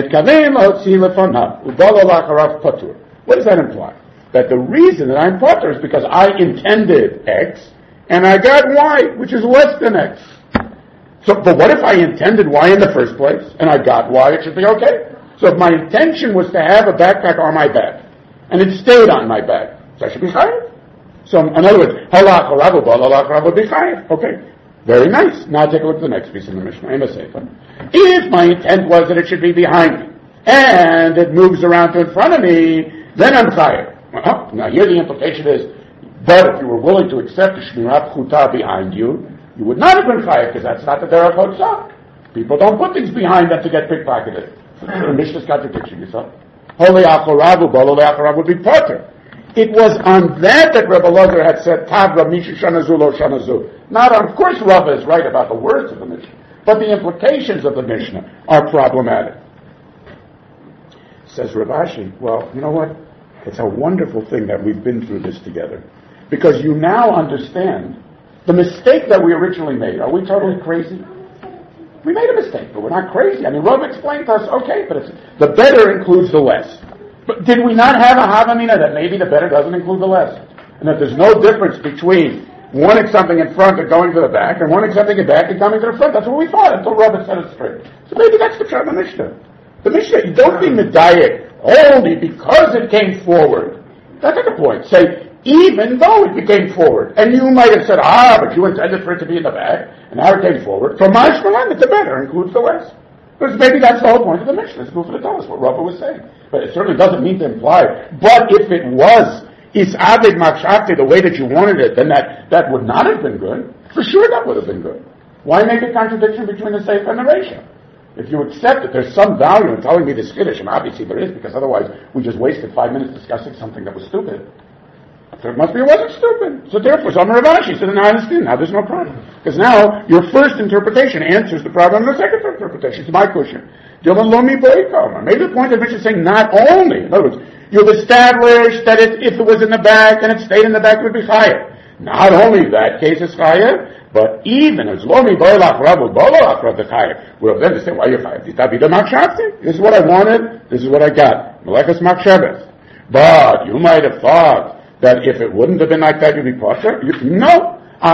What does that imply? That the reason that I'm potter is because I intended X, and I got Y, which is less than X. So, but what if I intended Y in the first place, and I got Y, it should be okay? So if my intention was to have a backpack on my back, and it stayed on my back, so I should be chayav. So in other words, halach would be chayav. Okay, very nice. Now take a look at the next piece in the Mishnah. If my intent was that it should be behind me, and it moves around to in front of me, then I'm chayav. Well, now here the implication is, but if you were willing to accept the shmirat p'chuta behind you, you would not have been chayav, because that's not the derech hotzah. People don't put things behind them to get pickpocketed. The Mishnah's contradiction yourself. Holy achoravu, bolole achorav would be potter. It was on that Rebbe Lozer had said, Tavra mishu shanazu lo shanazu. Not on, of course Rava is right about the words of the Mishnah, but the implications of the Mishnah are problematic. Says Rav Ashi, well, you know what? It's a wonderful thing that we've been through this together. Because you now understand the mistake that we originally made. Are we totally crazy? We made a mistake, but we're not crazy. I mean, Rav explained to us, okay, but the better includes the less. But did we not have a havamina that maybe the better doesn't include the less? And that there's no difference between wanting something in front and going to the back, and wanting something in back and coming to the front. That's what we thought until Rav set it straight. So maybe that's the Pshat Mishnah. The Mishnah, you don't be medayek only because it came forward. That's not the point. Say, even though it became forward. And you might have said, but you intended for it to be in the back, and now it came forward. From my Shmalan, the better includes the less. Because maybe that's the whole point of the Mishnah. It's good for the tell us what Rava was saying. But it certainly doesn't mean to imply. But if it was Isavid Makshakti the way that you wanted it, then that would not have been good. For sure that would have been good. Why make a contradiction between the Sefer and the Reisha? If you accept that there's some value in telling me this Kiddush, and obviously there is, because otherwise we just wasted 5 minutes discussing something that was stupid. So it must be it wasn't stupid. So therefore, so Rav Ashi said, now I understand. Now there's no problem. Because now your first interpretation answers the problem of the second interpretation. It's my question. Maybe the point of which is saying not only, in other words, you've established that if it was in the back and it stayed in the back, it would be chayav. Not only that case is chayav, But even as long as we're then to say, why you chayav? This is what I wanted, this is what I got. Melekas Machshavas. But you might have thought that if it wouldn't have been like that, you'd be posher. No.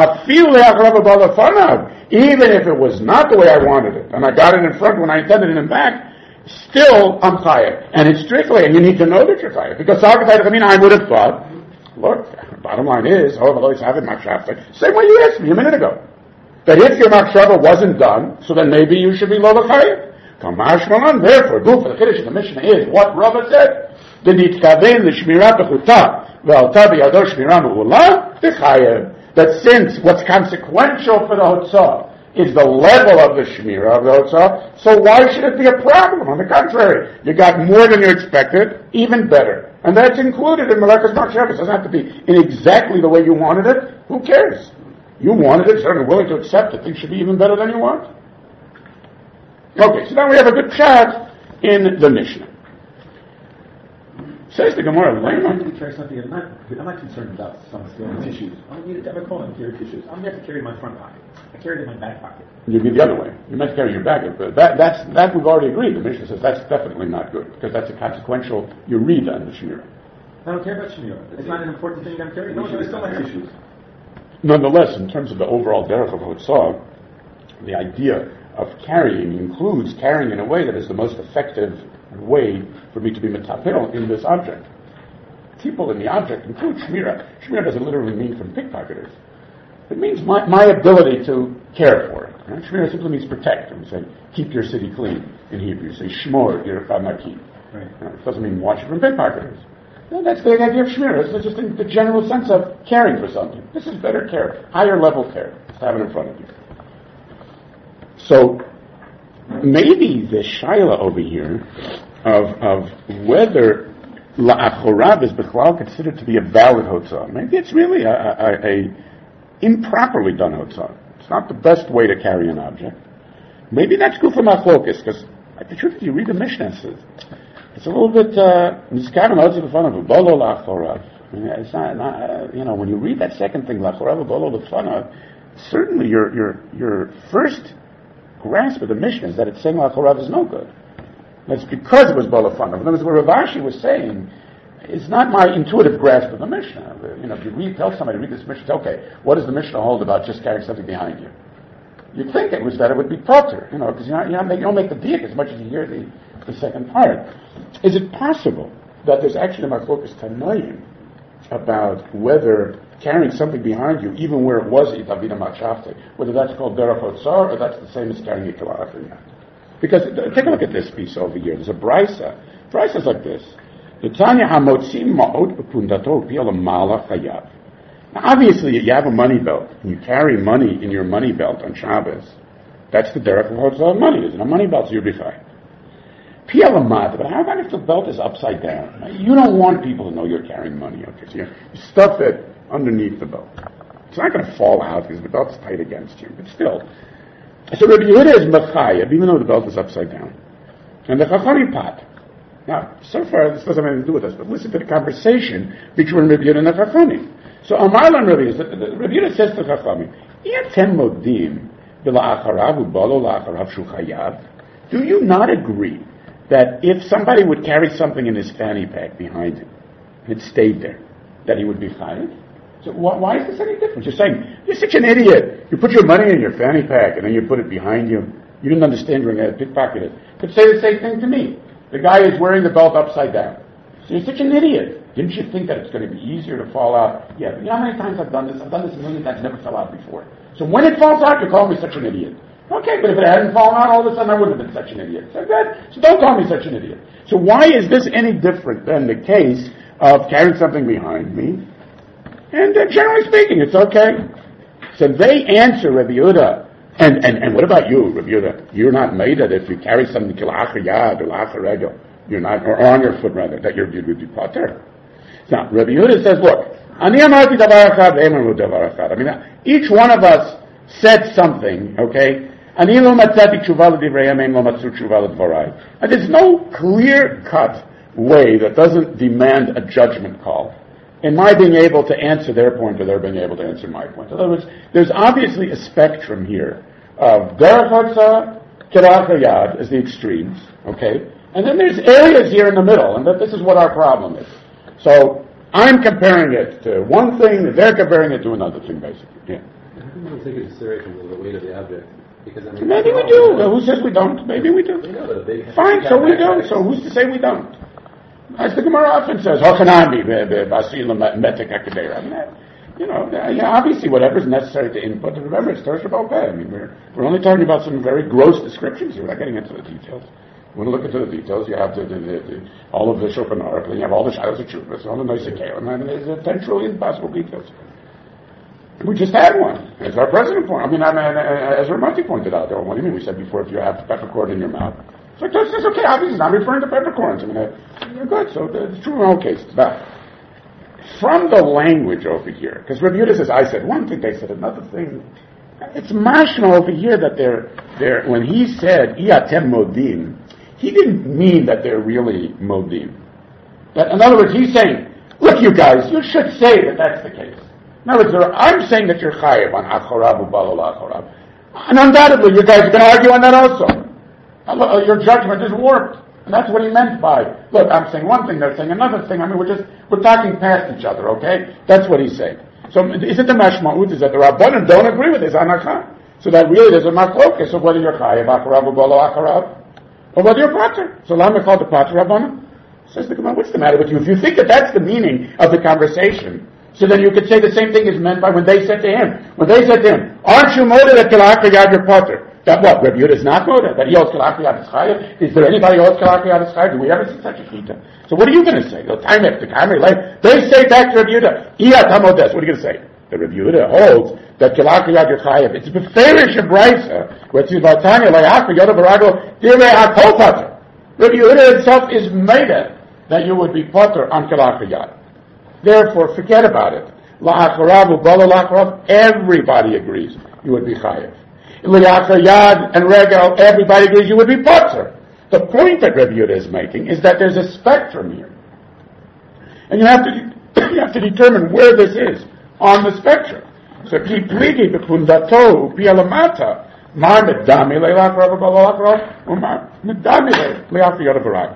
Even if it was not the way I wanted it, and I got it in front when I intended it in back, still I'm chayav. And it's strictly, and you need to know that you're chayav. Because I would have thought, look, bottom line is, same way you asked me a minute ago, that if your machshava wasn't done, so then maybe you should be lo chayav. Therefore, for the Kiddush of the Mishnah is what Rava said. The nitkaven l'shmirat b'chuta v'alta b'yado shmira me'ula t'chayev. That since what's consequential for the hotzah is the level of the shmira of the hotzah, so why should it be a problem? On the contrary, you got more than you expected, even better. And that's included in Melekas Machshavas. It doesn't have to be in exactly the way you wanted it. Who cares? You wanted it, certainly willing to accept it. Things should be even better than you want. Okay, so now we have a good chat in the Mishnah. Says the Gemara, I'm not concerned about some tissues. I don't need a debit card to carry tissues. I'm going to have to carry my front pocket. I carry it in my back pocket. You'd be the other way. You might carry your back. But that we've already agreed. The Mishnah says that's definitely not good because that's a consequential Yerida on the Shemira. I don't care about Shemira. It's not an important thing I'm carrying. No, I still have tissues. Nonetheless, in terms of the overall derech of Hotzah, the idea of carrying includes carrying in a way that is the most effective way for me to be metapel in this object. People in the object include Shmira. Shmira doesn't literally mean from pickpocketers. It means my ability to care for it. Right? Shmira simply means protect. We say, keep your city clean in Hebrew. You say, Shmor, Yerushalayim. Right. It doesn't mean watch it from pickpocketers. No, that's the idea of Shmira. It's just the general sense of caring for something. This is better care, higher level care. Just have it in front of you. So, maybe the shaila over here of whether la'achorav is b'chlal considered to be a valid hotzah. Maybe it's really a improperly done hotzah. It's not the best way to carry an object. Maybe that's good for machlokas, because the truth is, you read the Mishnah, it's a little bit miskaven hotzah b'fanav bolo la'achorav. It's not when you read that second thing la'achorav bolo l'fanav, certainly your first grasp of the Mishnah is that it's saying La'achorav is no good. That's because it was Bolafanav. In other words, what Rav Ashi was saying is not my intuitive grasp of the Mishnah. If you tell somebody, read this Mishnah, okay, what does the Mishnah hold about just carrying something behind you? You'd think it was that it would be potter, because you don't make the diak as much as you hear the second part. Is it possible that there's actually my focus Tanoim about whether carrying something behind you, even where it was Itavina Machshavte, whether that's called Derech Hotzah or that's the same as carrying it Kila'afriyat? Because take a look at this piece over here. There's a brisa. Brisa's like this. Now obviously you have a money belt, and you carry money in your money belt on Shabbos. That's the Derech Hotzah money, isn't it? A money belt, so you'll be fine. But how about if the belt is upside down? Now, you don't want people to know you're carrying money. Okay, so you stuff it underneath the belt. It's not going to fall out because the belt's tight against you, but still. So Rabbi Yehuda is machayev, even though the belt is upside down. And the chachami pot. Now, so far this doesn't have anything to do with us, but listen to the conversation between Rabbi Yehuda and the chachami. So Amar and Rabbi Yehuda says to the chachami, "Iatem modim v'la'acharav u'balo la'acharav shu chayav." Do you not agree that if somebody would carry something in his fanny pack behind him, and it stayed there, that he would be chayav? So why is this any different? You're saying, you're such an idiot. You put your money in your fanny pack and then you put it behind you. You didn't understand you're going to pickpocket it. Could say the same thing to me. The guy is wearing the belt upside down. So you're such an idiot. Didn't you think that it's going to be easier to fall out? Yeah, but you know how many times I've done this? I've done this a million times, never fell out before. So when it falls out, you call me such an idiot. Okay, but if it hadn't fallen out, all of a sudden I wouldn't have been such an idiot. So good. So don't call me such an idiot. So why is this any different than the case of carrying something behind me? And generally speaking, it's okay. So they answer Rabbi Yehuda. And what about you, Rabbi Yehuda? You're not made that if you carry something kilachar yad or lachar regel, you're not, or on your foot rather, that you would be pater. Now, Rabbi Yehuda says, look, ani amarti davar echad ve'emanu davar echad. I mean, each one of us said something, okay? Ani lo matzati tshuva l'divrei lo matzu tshuva l'dvarai. And there's no clear-cut way that doesn't demand a judgment call in my being able to answer their point or their being able to answer my point. In other words, there's obviously a spectrum here of derech hatzah, kilach hayad as the extremes, okay? And then there's areas here in the middle, and that this is what our problem is. So I'm comparing it to one thing, and they're comparing it to another thing, basically. Yeah. I think we don't take into consideration the weight of the object. Because, I mean, maybe we do. Who says we don't? Maybe we do. Fine, so we don't. So who's to say we don't? As the Gemara often says, obviously whatever's necessary to input, and remember, it's Torah Shabbat Peh. I mean, we're only talking about some very gross descriptions here. We're not getting into the details. When you look into the details, you have all of the Shulchan Aruch, and you have all the Shilas of Chuvas, all the Noisei Kelim, and there's 10 trillion possible details. We just had one. As our president pointed, as Ramati pointed out, what do you mean? We said before, if you have peppercorn in your mouth, it's like, that's okay, obviously, I'm referring to peppercorns. You're good, so it's true in all cases. But from the language over here, because Rabbi Yehuda says, I said one thing, they said another thing. It's mashma over here that they're when he said, Iatem modim, he didn't mean that they're really modim. But in other words, he's saying, look, you guys, you should say that that's the case. In other words, I'm saying that you're chayiv on achorab u'balol achorab. And undoubtedly, you guys are going to argue on that also. Your judgment is warped. And that's what he meant by, look, I'm saying one thing, they're saying another thing. We're talking past each other, okay? That's what he's saying. So is it the mashma'ut? Is that the Rabbanim don't agree with this anachah? So that really there's a machlokas of whether you're chayiv achorab u'balol achorab, or whether you're pater. So lama called the pater Rabbanim. Says the Gemara, what's the matter with you? If you think that that's the meaning of the conversation, so then you could say the same thing is meant by when they said to him, aren't you moted at kilach hayad your pater? That what? Rabbi Yehuda is not moted? That he holds kilach hayad is chayiv? Is there anybody who holds kilach hayad is chayiv? Do we ever see such a chita? So what are you going to say? They say back to Rabbi Yehuda, what are you going to say? The Rabbi Yehuda holds that kilach hayad your chayiv. It's beferish of Brisa, where it says, Vatanya layach yoda v'rago direi hakol pater. Rabbi Yehuda itself is made that you would be pater on kilach hayad. Therefore, forget about it. Everybody agrees you would be chayiv. Yad and regel, everybody agrees you would be pater. The point that Rabbi Yehuda is making is that there's a spectrum here, and you have to determine where this is on the spectrum. So, ki pligi b'kundato u'pialamata mar medami le'lach rabba b'lalach u'mar medami le'lach yada v'rag.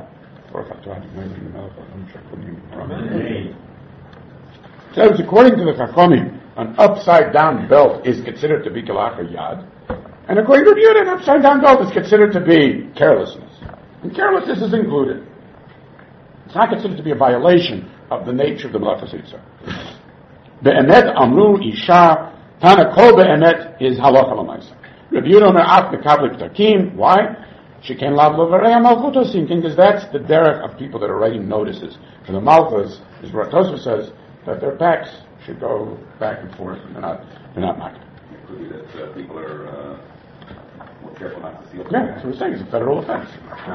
So, according to the Chachamim, an upside-down belt is considered to be kilach hayad, and according to Rabbi Yehuda, an upside-down belt is considered to be carelessness, and carelessness is included. It's not considered to be a violation of the nature of the melachas yitzar. Be'emet amru isha tana kol be'emet is halacha l'maisa. Rabbi Yehuda omer af mekavli p'takim. Why? She can lav lovarei malchutos thinking, because that's the derech of people that are writing notices for the malchus. As Tosfos says, that their backs should go back and forth, and they're not knocking. That people are more careful not to see. Yeah, that's what we're saying. It's a federal offense.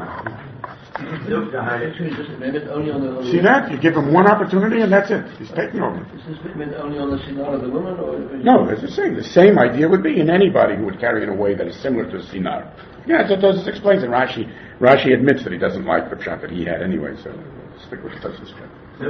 See that? You give him one opportunity, and that's it. He's taking over. Is this only on the sinar of the woman, or? No, as you're saying, the same idea would be in anybody who would carry in a way that is similar to a sinar. Yeah, so Tosfos explains it. Rashi admits that he doesn't like the pshat that he had anyway, so stick with Tosfos pshat. You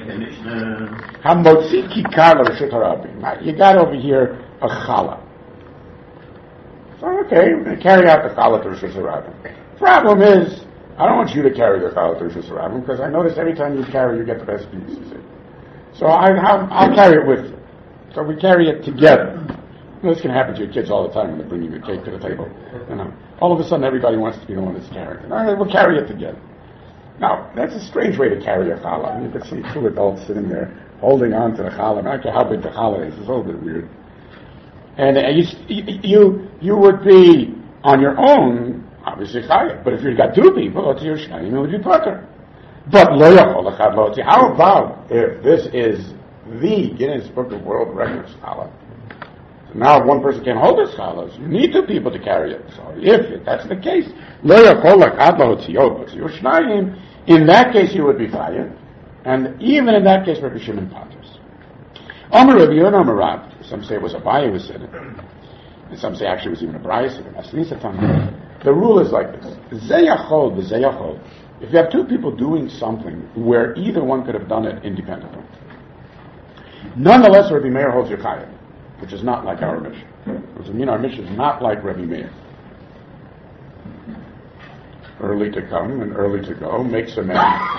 got over here a challah. So, okay, we're going to carry out the challah to Rosh Hashanah. Problem is, I don't want you to carry the challah to Rosh Hashanah, because I notice every time you carry, you get the best piece, you see. So I'll carry it with you. So we carry it together. This can happen to your kids all the time when they bring you the cake to the table. All of a sudden, everybody wants to be the one that's carrying. All right, we'll carry it together. Now, that's a strange way to carry a challah. You could see two adults sitting there holding on to the challah. I don't care how big the challah is. It's a little bit weird. And you would be on your own, obviously chayav. But if you've got two people, it's your shnayim, it would be pater. But lo yachol echad lo yotzi. How about if this is the Guinness Book of World Records challah? So now, if one person can't hold his challahs, you need two people to carry it. So if that's the case, lo yachol echad lo yotzi your shnayim. In that case, you would be chayav, and even in that case, Rabbi Shimon paters. Amar Rabbi Yehuda Amar Rav. Some say it was a Abaye who said it, and some say actually it was even a Brayso. The rule is like this: zeyachol v'zeyachol. If you have two people doing something where either one could have done it independently, Nonetheless, Rabbi Meir holds you're chayav, which is not like our Mishnah. Which would mean our Mishnah is not like Rabbi Meir. Early to come and early to go makes a man.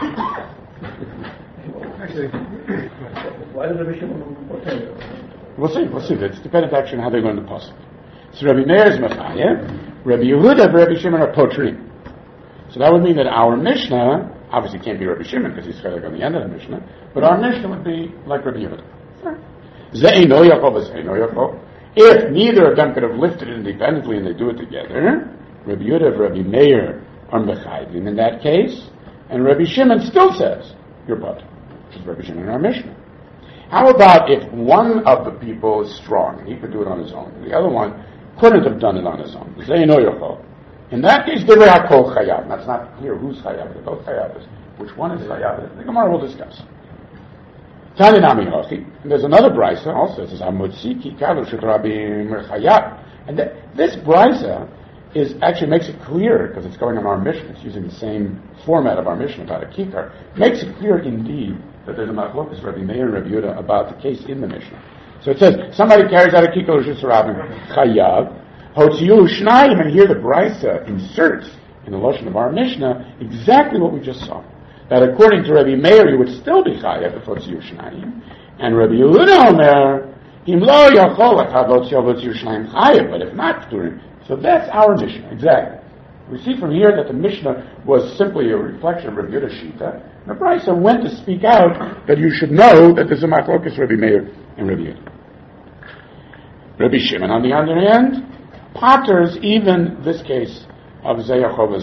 Actually, why did Rabbi Shimon? We'll see. It's dependent actually on how they learn the pasuk. So Rabbi Meir is Machaya, Rabbi Yehuda and Rabbi Shimon are potrim. So that would mean that our Mishnah obviously can't be Rabbi Shimon because he's on the end of the Mishnah, but our Mishnah would be like Rabbi Yehuda. Ze'eno Yaakov, Ze'eno Yaakov. If neither of them could have lifted it independently and they do it together, Rabbi Yehuda and Rabbi Meir are mechayvim in that case, and Rabbi Shimon still says you're potter, which is Rabbi Shimon in our Mishnah. How about if one of the people is strong and he could do it on his own, and the other one couldn't have done it on his own? Ze'eno Yaakov. In that case, they were kol chayav. That's not clear who's chayav. They're both chayav. Which one is chayav? The Gemara will discuss. Tani nami hochi. And there's another brisa also. It says hamotzi ki kalu shedrabim chayav. And this brisa is actually makes it clear because it's going on our Mishnah. It's using the same format of our Mishnah about a kikar. Makes it clear indeed that there's a machlokas Rabbi Meir and Rabbi Yehuda about the case in the Mishnah. So it says somebody carries out a kikar shedrabim chayav. Hotziyu Shnayim, and here the Brisa inserts in the Lashon of our Mishnah exactly what we just saw. That according to Rabbi Meir, he would still be chayav if Hotziyu Shnayim, and Rabbi Yehuda Omer, Im lo yachol echad Hotziyu Shnayim chayav, but if not Pturim. So that's our Mishnah, exactly. We see from here that the Mishnah was simply a reflection of Rabbi Yehuda Shita. The Brisa went to speak out that you should know that there's a machlokas Rabbi Meir and Rabbi Yehuda. Rabbi Shimon, on the other hand, potters even this case of Zeyachov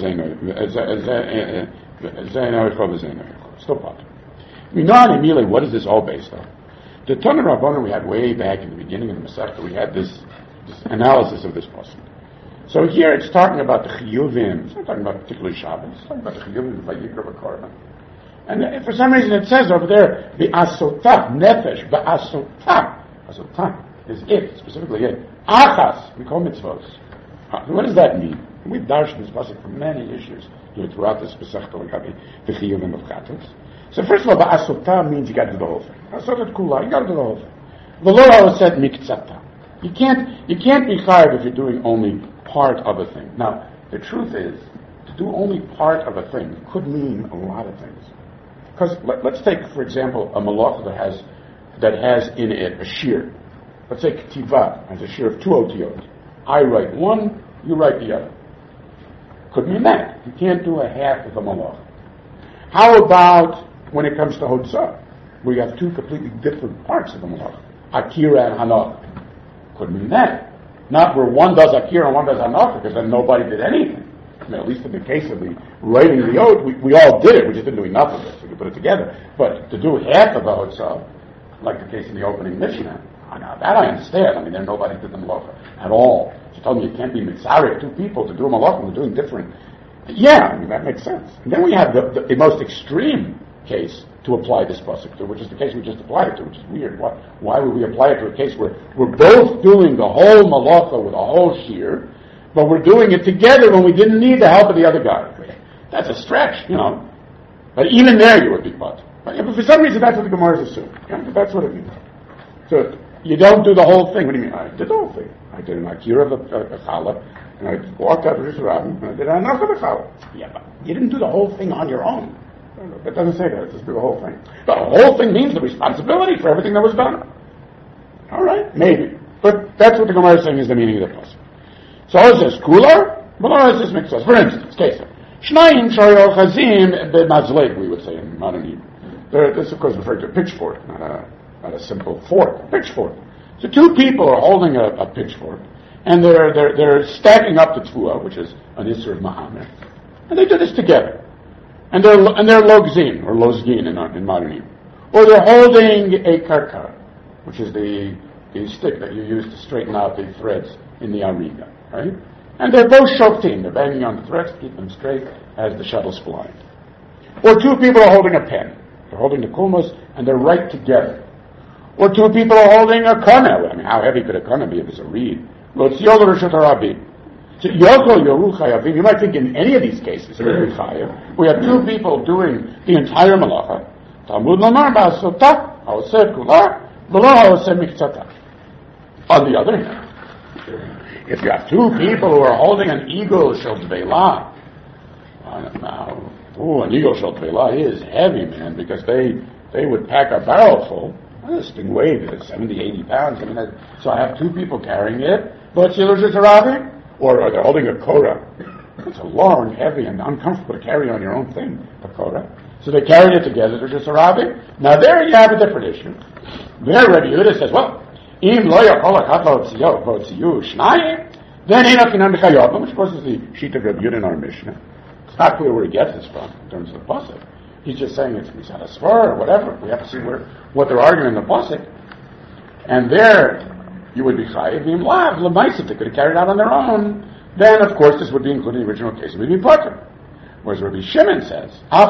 Zeyachov still potter. We know immediately what is this all based on. The Tana Rabbanan we had way back in the beginning of the Masechta, we had this analysis of this pasuk. So here it's talking about the Chiyuvim. It's not talking about particularly Shabbos. It's talking about the Chiyuvim of Vayikra V'Korban. And for some reason it says over there the Asotah Nefesh Ba'asotah. Asotah is it, specifically it. Achas, we call mitzvos. What does that mean? We've darshed this pasuk for many issues throughout this Pesach Tolagabi, the Chiyuvim of Chatos. So first of all, Ba'asotah means you got to do the whole thing. Asotat Kula, you got to do the whole thing. The Lord always said miktzata. You can't be chayav if you're doing only part of a thing. Now, the truth is, to do only part of a thing could mean a lot of things. Because let's take, for example, a malach that has in it a shir. Let's say Ketiva has a share of 2 otiyot. I write one, you write the other. Could mean that. You can't do a half of a malach. How about when it comes to Hotzah, where you have 2 completely different parts of the malach? Akira and Hanach. Could mean that. Not where one does Akira and one does Hanach, because then nobody did anything. I mean, at least in the case of the writing the oath, we all did it. We just didn't do enough of it, so we could put it together. But to do half of the Hotzah, like the case in the opening Mishnah, now that I understand. I mean, nobody did the malacha at all. She told me you can't be mitzarek 2 people to do a malacha when they're doing different. Yeah, I mean, that makes sense. And then we have the most extreme case to apply this pasuk to, which is the case we just applied it to, which is weird. Why would we apply it to a case where we're both doing the whole malacha with a whole shear, but we're doing it together when we didn't need the help of the other guy? That's a stretch, you know. But even there you would be put. But for some reason that's what the Gemara is assuming. Yeah, that's what it means. So you don't do the whole thing. What do you mean? I did the whole thing. I did an akira of a challah, and I walked out of this rabbin, and I did enough of a challah. Yeah, but you didn't do the whole thing on your own. It doesn't say that. It says do the whole thing. The whole thing means the responsibility for everything that was done. All right, maybe. But that's what the Gemara is saying is the meaning of the pasuk. So it says kular, but it says mixos. For instance, case Shnayim shari ochazim b'mazleg, we would say in modern Hebrew. This, of course, referring to a pitchfork, not a simple fork, a pitchfork. So 2 people are holding a pitchfork, and they're stacking up the tfuah, which is an Isser of Muhammad, and they do this together. And they're logzin, or lozgin in modern Hebrew. Or they're holding a karkar, which is the stick that you use to straighten out the threads in the ariga, right? And they're both shoftim, they're banging on the threads to keep them straight as the shuttle's flying. Or 2 people are holding a pen. They're holding the kulmas, and they're right together. Or 2 people are holding a kana. I mean, how heavy could a kana be if it's a reed? So you might think in any of these cases, we have 2 people doing the entire malacha. Talmud Lamar Ba'asotah, Haosed Kula, On the other hand, if you have two people who are holding an eagle shel tveilah, an eagle shel tveilah is heavy, man, because they would pack a barrel full. This thing weighed 70, 80 pounds. So I have two people carrying it, or they're holding a korah. It's a long, heavy, and uncomfortable to carry on your own thing, a korah. So they carried it together, they're just Arabic. Now there you have a different issue. There Rabbi Yehuda says, well, im lo yachol echad la'otziyu shnayim, then einachinan b'chayot, which of course is the sheet of Rabbi Yehuda in our Mishnah. It's not clear where he gets this from in terms of the pasuk. He's just saying it's misad asfar or whatever. We have to see what they're arguing in the pasuk. And there you would be chayiv im lav l'maisa. If they could have carried out on their own, then of course this would be included in the original case. It would be potter. Whereas Rabbi Shimon says, on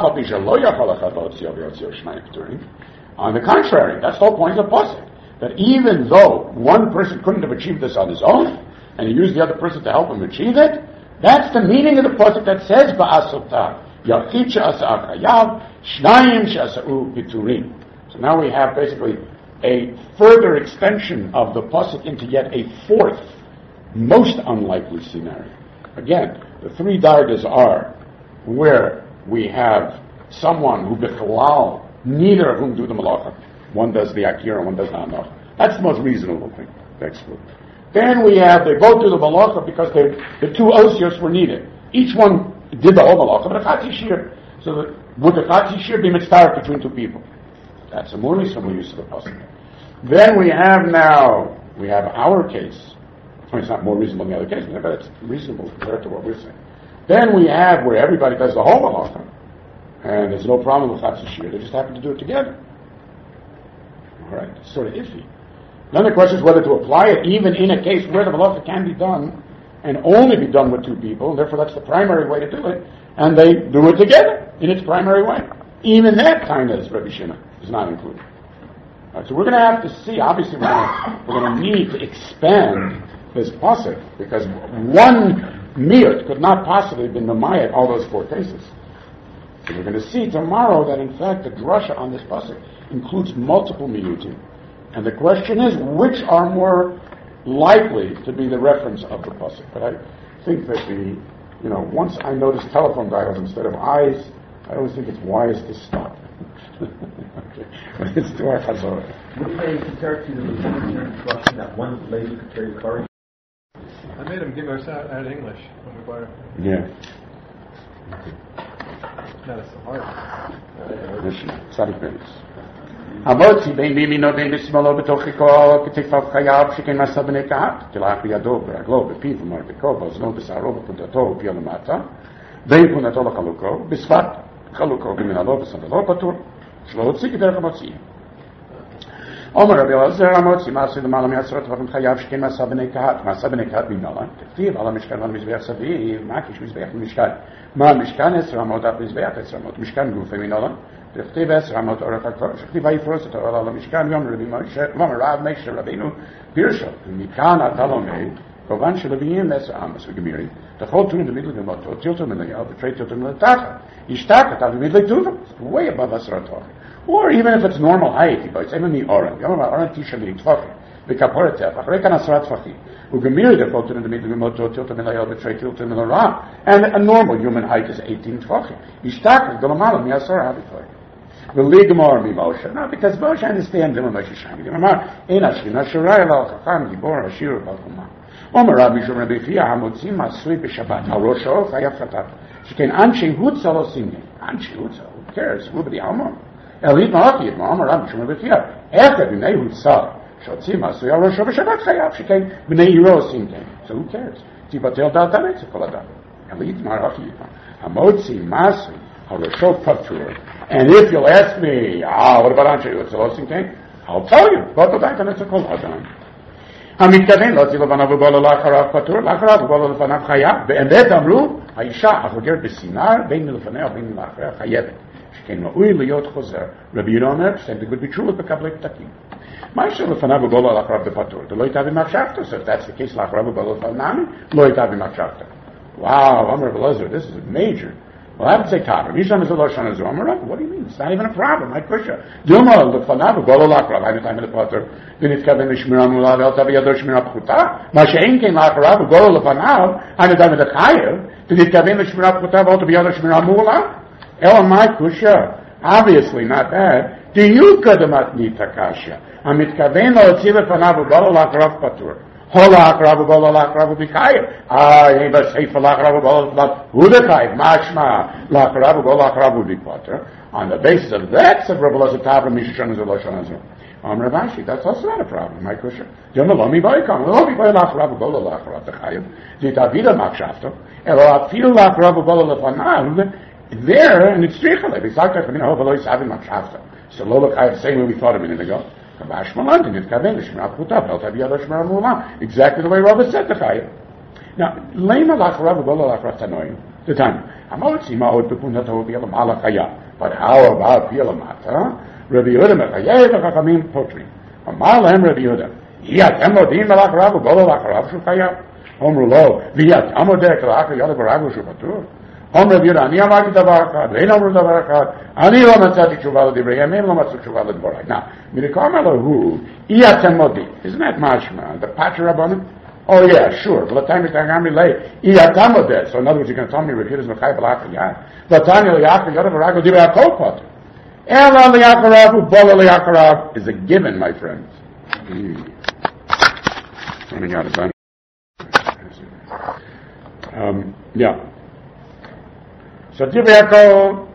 the contrary, that's the whole point of the pasuk. That even though one person couldn't have achieved this on his own, and he used the other person to help him achieve it, that's the meaning of the pasuk that says, Ba'asotah, Yachid she'asa akayav, Shnayim she'asa'u piturim. So now we have basically a further extension of the pasuk into yet a fourth, most unlikely scenario. Again, the three dargas are where we have someone who bichalal, neither of whom do the malacha. One does the akira, one does not know. That's the most reasonable thing to exclude. Then we have, they both do the malacha because the two osios were needed. Each one did the whole malacha, but a chati shir. So would the chati shir be mitzvah between two people? That's a more reasonable use of the pasuk. Then we have our case. I mean, it's not more reasonable than the other case, but it's reasonable compared to what we're saying. Then we have where everybody does the whole malacha, and there's no problem with Chatzi Shir. They just happen to do it together. All right, it's sort of iffy. Then the question is whether to apply it even in a case where the malacha can be done and only be done with two people, and therefore that's the primary way to do it, and they do it together in its primary way. Even that kind of Rabbi Shimon is not included. All right, so we're going to have to see. Obviously, we're going to need to expand this pasuk because one miyut could not possibly have been mamayat all those four cases. So we're going to see tomorrow that in fact the drasha on this pasuk includes multiple miyutim. And the question is, which are more likely to be the reference of the pasuk? But I think that once I notice telephone dials instead of eyes, I always think it's wise to stop. Okay. But it's to our chazorah. Would they compare to the instruction that one lady could carry the car? I made him give us out English when we bought it. Yeah. Not so hard. המוציא בין מימינו ובין בשמאלו בתוכו כתפיו חייו שכן מסע בני קהת תלך בידו ברגלו בפיו ומרפקו באוזנו בשערו בפונדתו ופיו למטה בין פונדתו לחלוקו בשפת חלוקו במנהלו בסנדלו פטור שלא הוציא כדרך המוציא אומר רבי אלעזר המוציא מעשה למעלה מעשרות טפחים חייו שכן מסע בני קהת במנהלה כתיב על המשכן ועל המזבח סביב מה כשמזבח למשכן מה המשכן 10 אמות אף מזבח 10 אמות משכן גופי מנהלה וכתיב 10 אמות אורך הקודש וכתיב ויפרוס את האור על המשכן יום רבי משה רב משה רבינו פירשו ומכאן אתה לומד כיוון שלוויים 10 אמות וגמירים תכל תון דמיד לגמותו תילתו מלאה ותרי תילתו מלתחת ישתקת על דמיד לגדובו way above 10 טפחים or even if it's normal height it's even the aura יום האורה תשע טפחים וכפורת טפח רק 10 טפחים וגמיר תכל תון דמיד לגמותו תילתו מלאה ותרי תילתו מלאה and a normal human height is 18 טפחים ישתקת גלמעלה מ10 טפחים ולגמור ממשה, not because Moshe understands them Moshe Shani. אמר, אין השכינה שורה אלא החכם, גיבור, עשיר ובלקומה. אומר רבי משום רבי חייא, המוציא מעשוי בשבת, על ראשו חייב חטאת. שכן אנשי הוצא לא סימני. אנשי הוצא, who cares? הוא בדי עמון. אלית מלאכי, אמר רבי משום רבי חייא, איך בני הוצא, שהוציא מעשוי על ראשו בשבת חייב, שכן בני עירו סימני. So who cares? תיבטל דעת הרצף כל אדם. אלית מלאכי, המוציא מעשוי על ראשו פטור. And if you'll ask me, what about Anshe Yotzelosin King? I'll tell you. What about that? It's a kol adam. המתכוון להוציא לבניו ובולו לאחריו פטור, לאחריו ובולו לפניו חייב. באמת אמרו, האישה החוגרת בסינר, בין מלפניה ובין לאחריה חייבת. שכן ראוי להיות חוזר. רבי יהודה אומר, שהם תגוד בתשולות בקבלי פתקים. מה אשר לפניו ובולו לאחריו בפטור? זה לא הייתה במחשבתו. So if that's the case, לאחריו ובולו לפניו, לא הייתה במחשבתו. Wow, Amar Belazar, this is major. Well, I would say Tav. Rishon is a Lashon Azor. What do you mean? It's not even a problem. I push it. Duma lefanav golo lachrav. I time in the potter. V'nitkaven l'shmira mulav el tavi yador shmira pchuta. Ma she'en kein lachrav golo lefanav. I time in the chayev. V'nitkaven l'shmira pchuta el tavi yador shmira mulav. El my kusha. Obviously not bad. Do you kadamat nitakasha? Amitkaven lo tzil lefanav golo lachrav patur. Holach Rabu Golach Rabu Bikayim. Eva Sefer Lach Rabu Golach Hudakayim. Mashma Lach Rabu Golach Rabu Bikwater. On the basis of that, said Rabbi Lazar Tavra Mishashon is a Lashon Azur. Ravashi, that's also not a problem. My kusha. Yomalomi Boykam. Lomi Boy Lach Rabu Golach Rabu Bikayim. Zitavida Makshafto. Elo Afil Lach Rabu Golach Lefanav. There, and it's Trichale. Exactly. I mean, I hope Elois having Makshafto. So Lola Kayim saying what we thought a minute ago. Exactly the way Rabbi said the Chayim. Now, Lema Lach Rabbi Gola Lach Ratanoim, the time. Amotzi Ma'od Bepunatahu Bialam Ala Chaya. But how about Bialamata? Rabbi Yehuda Mechayev Chachamim Potri. Amalem Rabbi Yehuda. Yat Emodim Lach Rabbi Gola Lach Rabbi Shukaya. Omrulo. Viyat Amodek Lach Yad Baragu Shupatur. Om Rabbi Yehuda. Ani Amagi Davar Echad. Vein Amru Davar Echad. Ani Lo Matzati Tshuva L'Divrei Yamim Lo Matzu Tshuva L'Dvorai. Now, Midikamelahu, Iyatamodi. Isn't that mashma? The Pater Rabbanim? Oh yeah, sure. V'latayim Mitagami Lei. Iyatamodeh. So in other words, you're going to tell me Rabbi Yehuda's Mechai B'lach Yad. V'latayim L'Yachar Yodav V'Rago Divrei HaKol Pater. Ela L'Yacharav U'Bola L'Yacharav is a given, my friends. Running out of time. Yeah. So Divrei HaKol,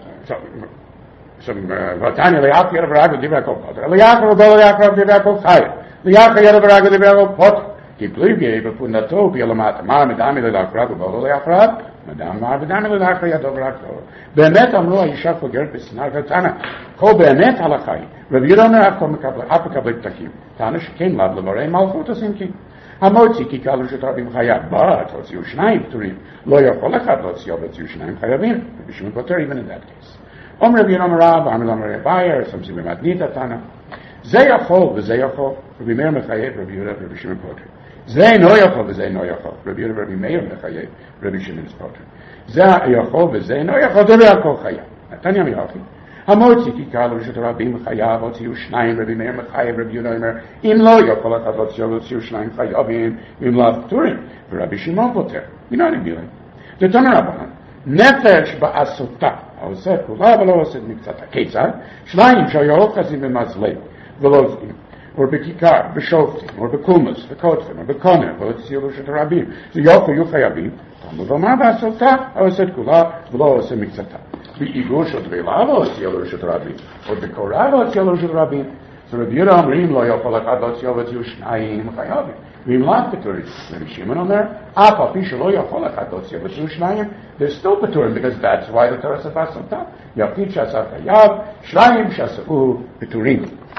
Vatanya L'Yachar Yodav V'Rago Divrei HaKol Pater. L'Yachar U'Bola L'Yacharav Divrei HaKol Chayim. L'Yachar Yodav V'Rago Divrei HaKol Pater. Kiplugi Bepundato Bialamata Ma Medami L'Yacharav U'Bola L'Yacharav. Madame L'Yachar Yodav V'Rago. באמת אמרו האישה פוגרת בסנר ותנא כל באמת הלכאי רבי יהודה אומר אף מקבל פתקים טענה שכן לאו למראה מלכות הסינקים המוציא כי קלו שתרבים חייב but הוציאו שניים פטורים לא יכול אחד להוציאו והוציאו שניים חייבים ובשום פותר even in that case רבי יהודה אומר רב אמר למראה בייר סמסים במתנית התנא זה יכול וזה יכול רבי מאיר מחייב רבי יהודה ורבי שמעון פוטר זה אינו יכול וזה אינו יכול רבי יהודה ורבי מאיר מחייב רבי שמעון פוטר זה יכול וזה אינו יכול דבר הכל חייב. נתניה מיוחי. המוציא כי קלו רשות הרבים חייב, הוציאו שניים, רבי מאיר מחייב, רבי יהודה אומר, אם לא יכול אחד להוציאו שניים חייבים, ואם לא פטורים, ורבי שמעון פוטר. הנה אני מילה. דתנא רבנן, נפש בעשותה, העושה כולה ולא עושה מקצתה. כיצד? שניים שהיו אוחזים במזלג, ולא עוזבים. או בכיכר, בשופטים, או בקומוס, בקוטפים, או בקונר, והוציאו רשות הרבים. זה יהיו חייבים. ומה בעשותה? העושה כולה ולא עושה מקצתה. באיגוש עוד רעילה לא עושה לרשות רבים. עוד בקורה לא עושה לרשות רבים. אז רבי יהודה אומרים לא יכול אחד להוציאו והוציאו שניים חייבים. ואם לא פטורים. רבי שמעון אומר, אף על פי שלא יכול אחד להוציאו והוציאו שניים, they're still פטורים, because that's why the Torah says בעשותה. יפית שעשה חייב, שניים שעשו פטורים.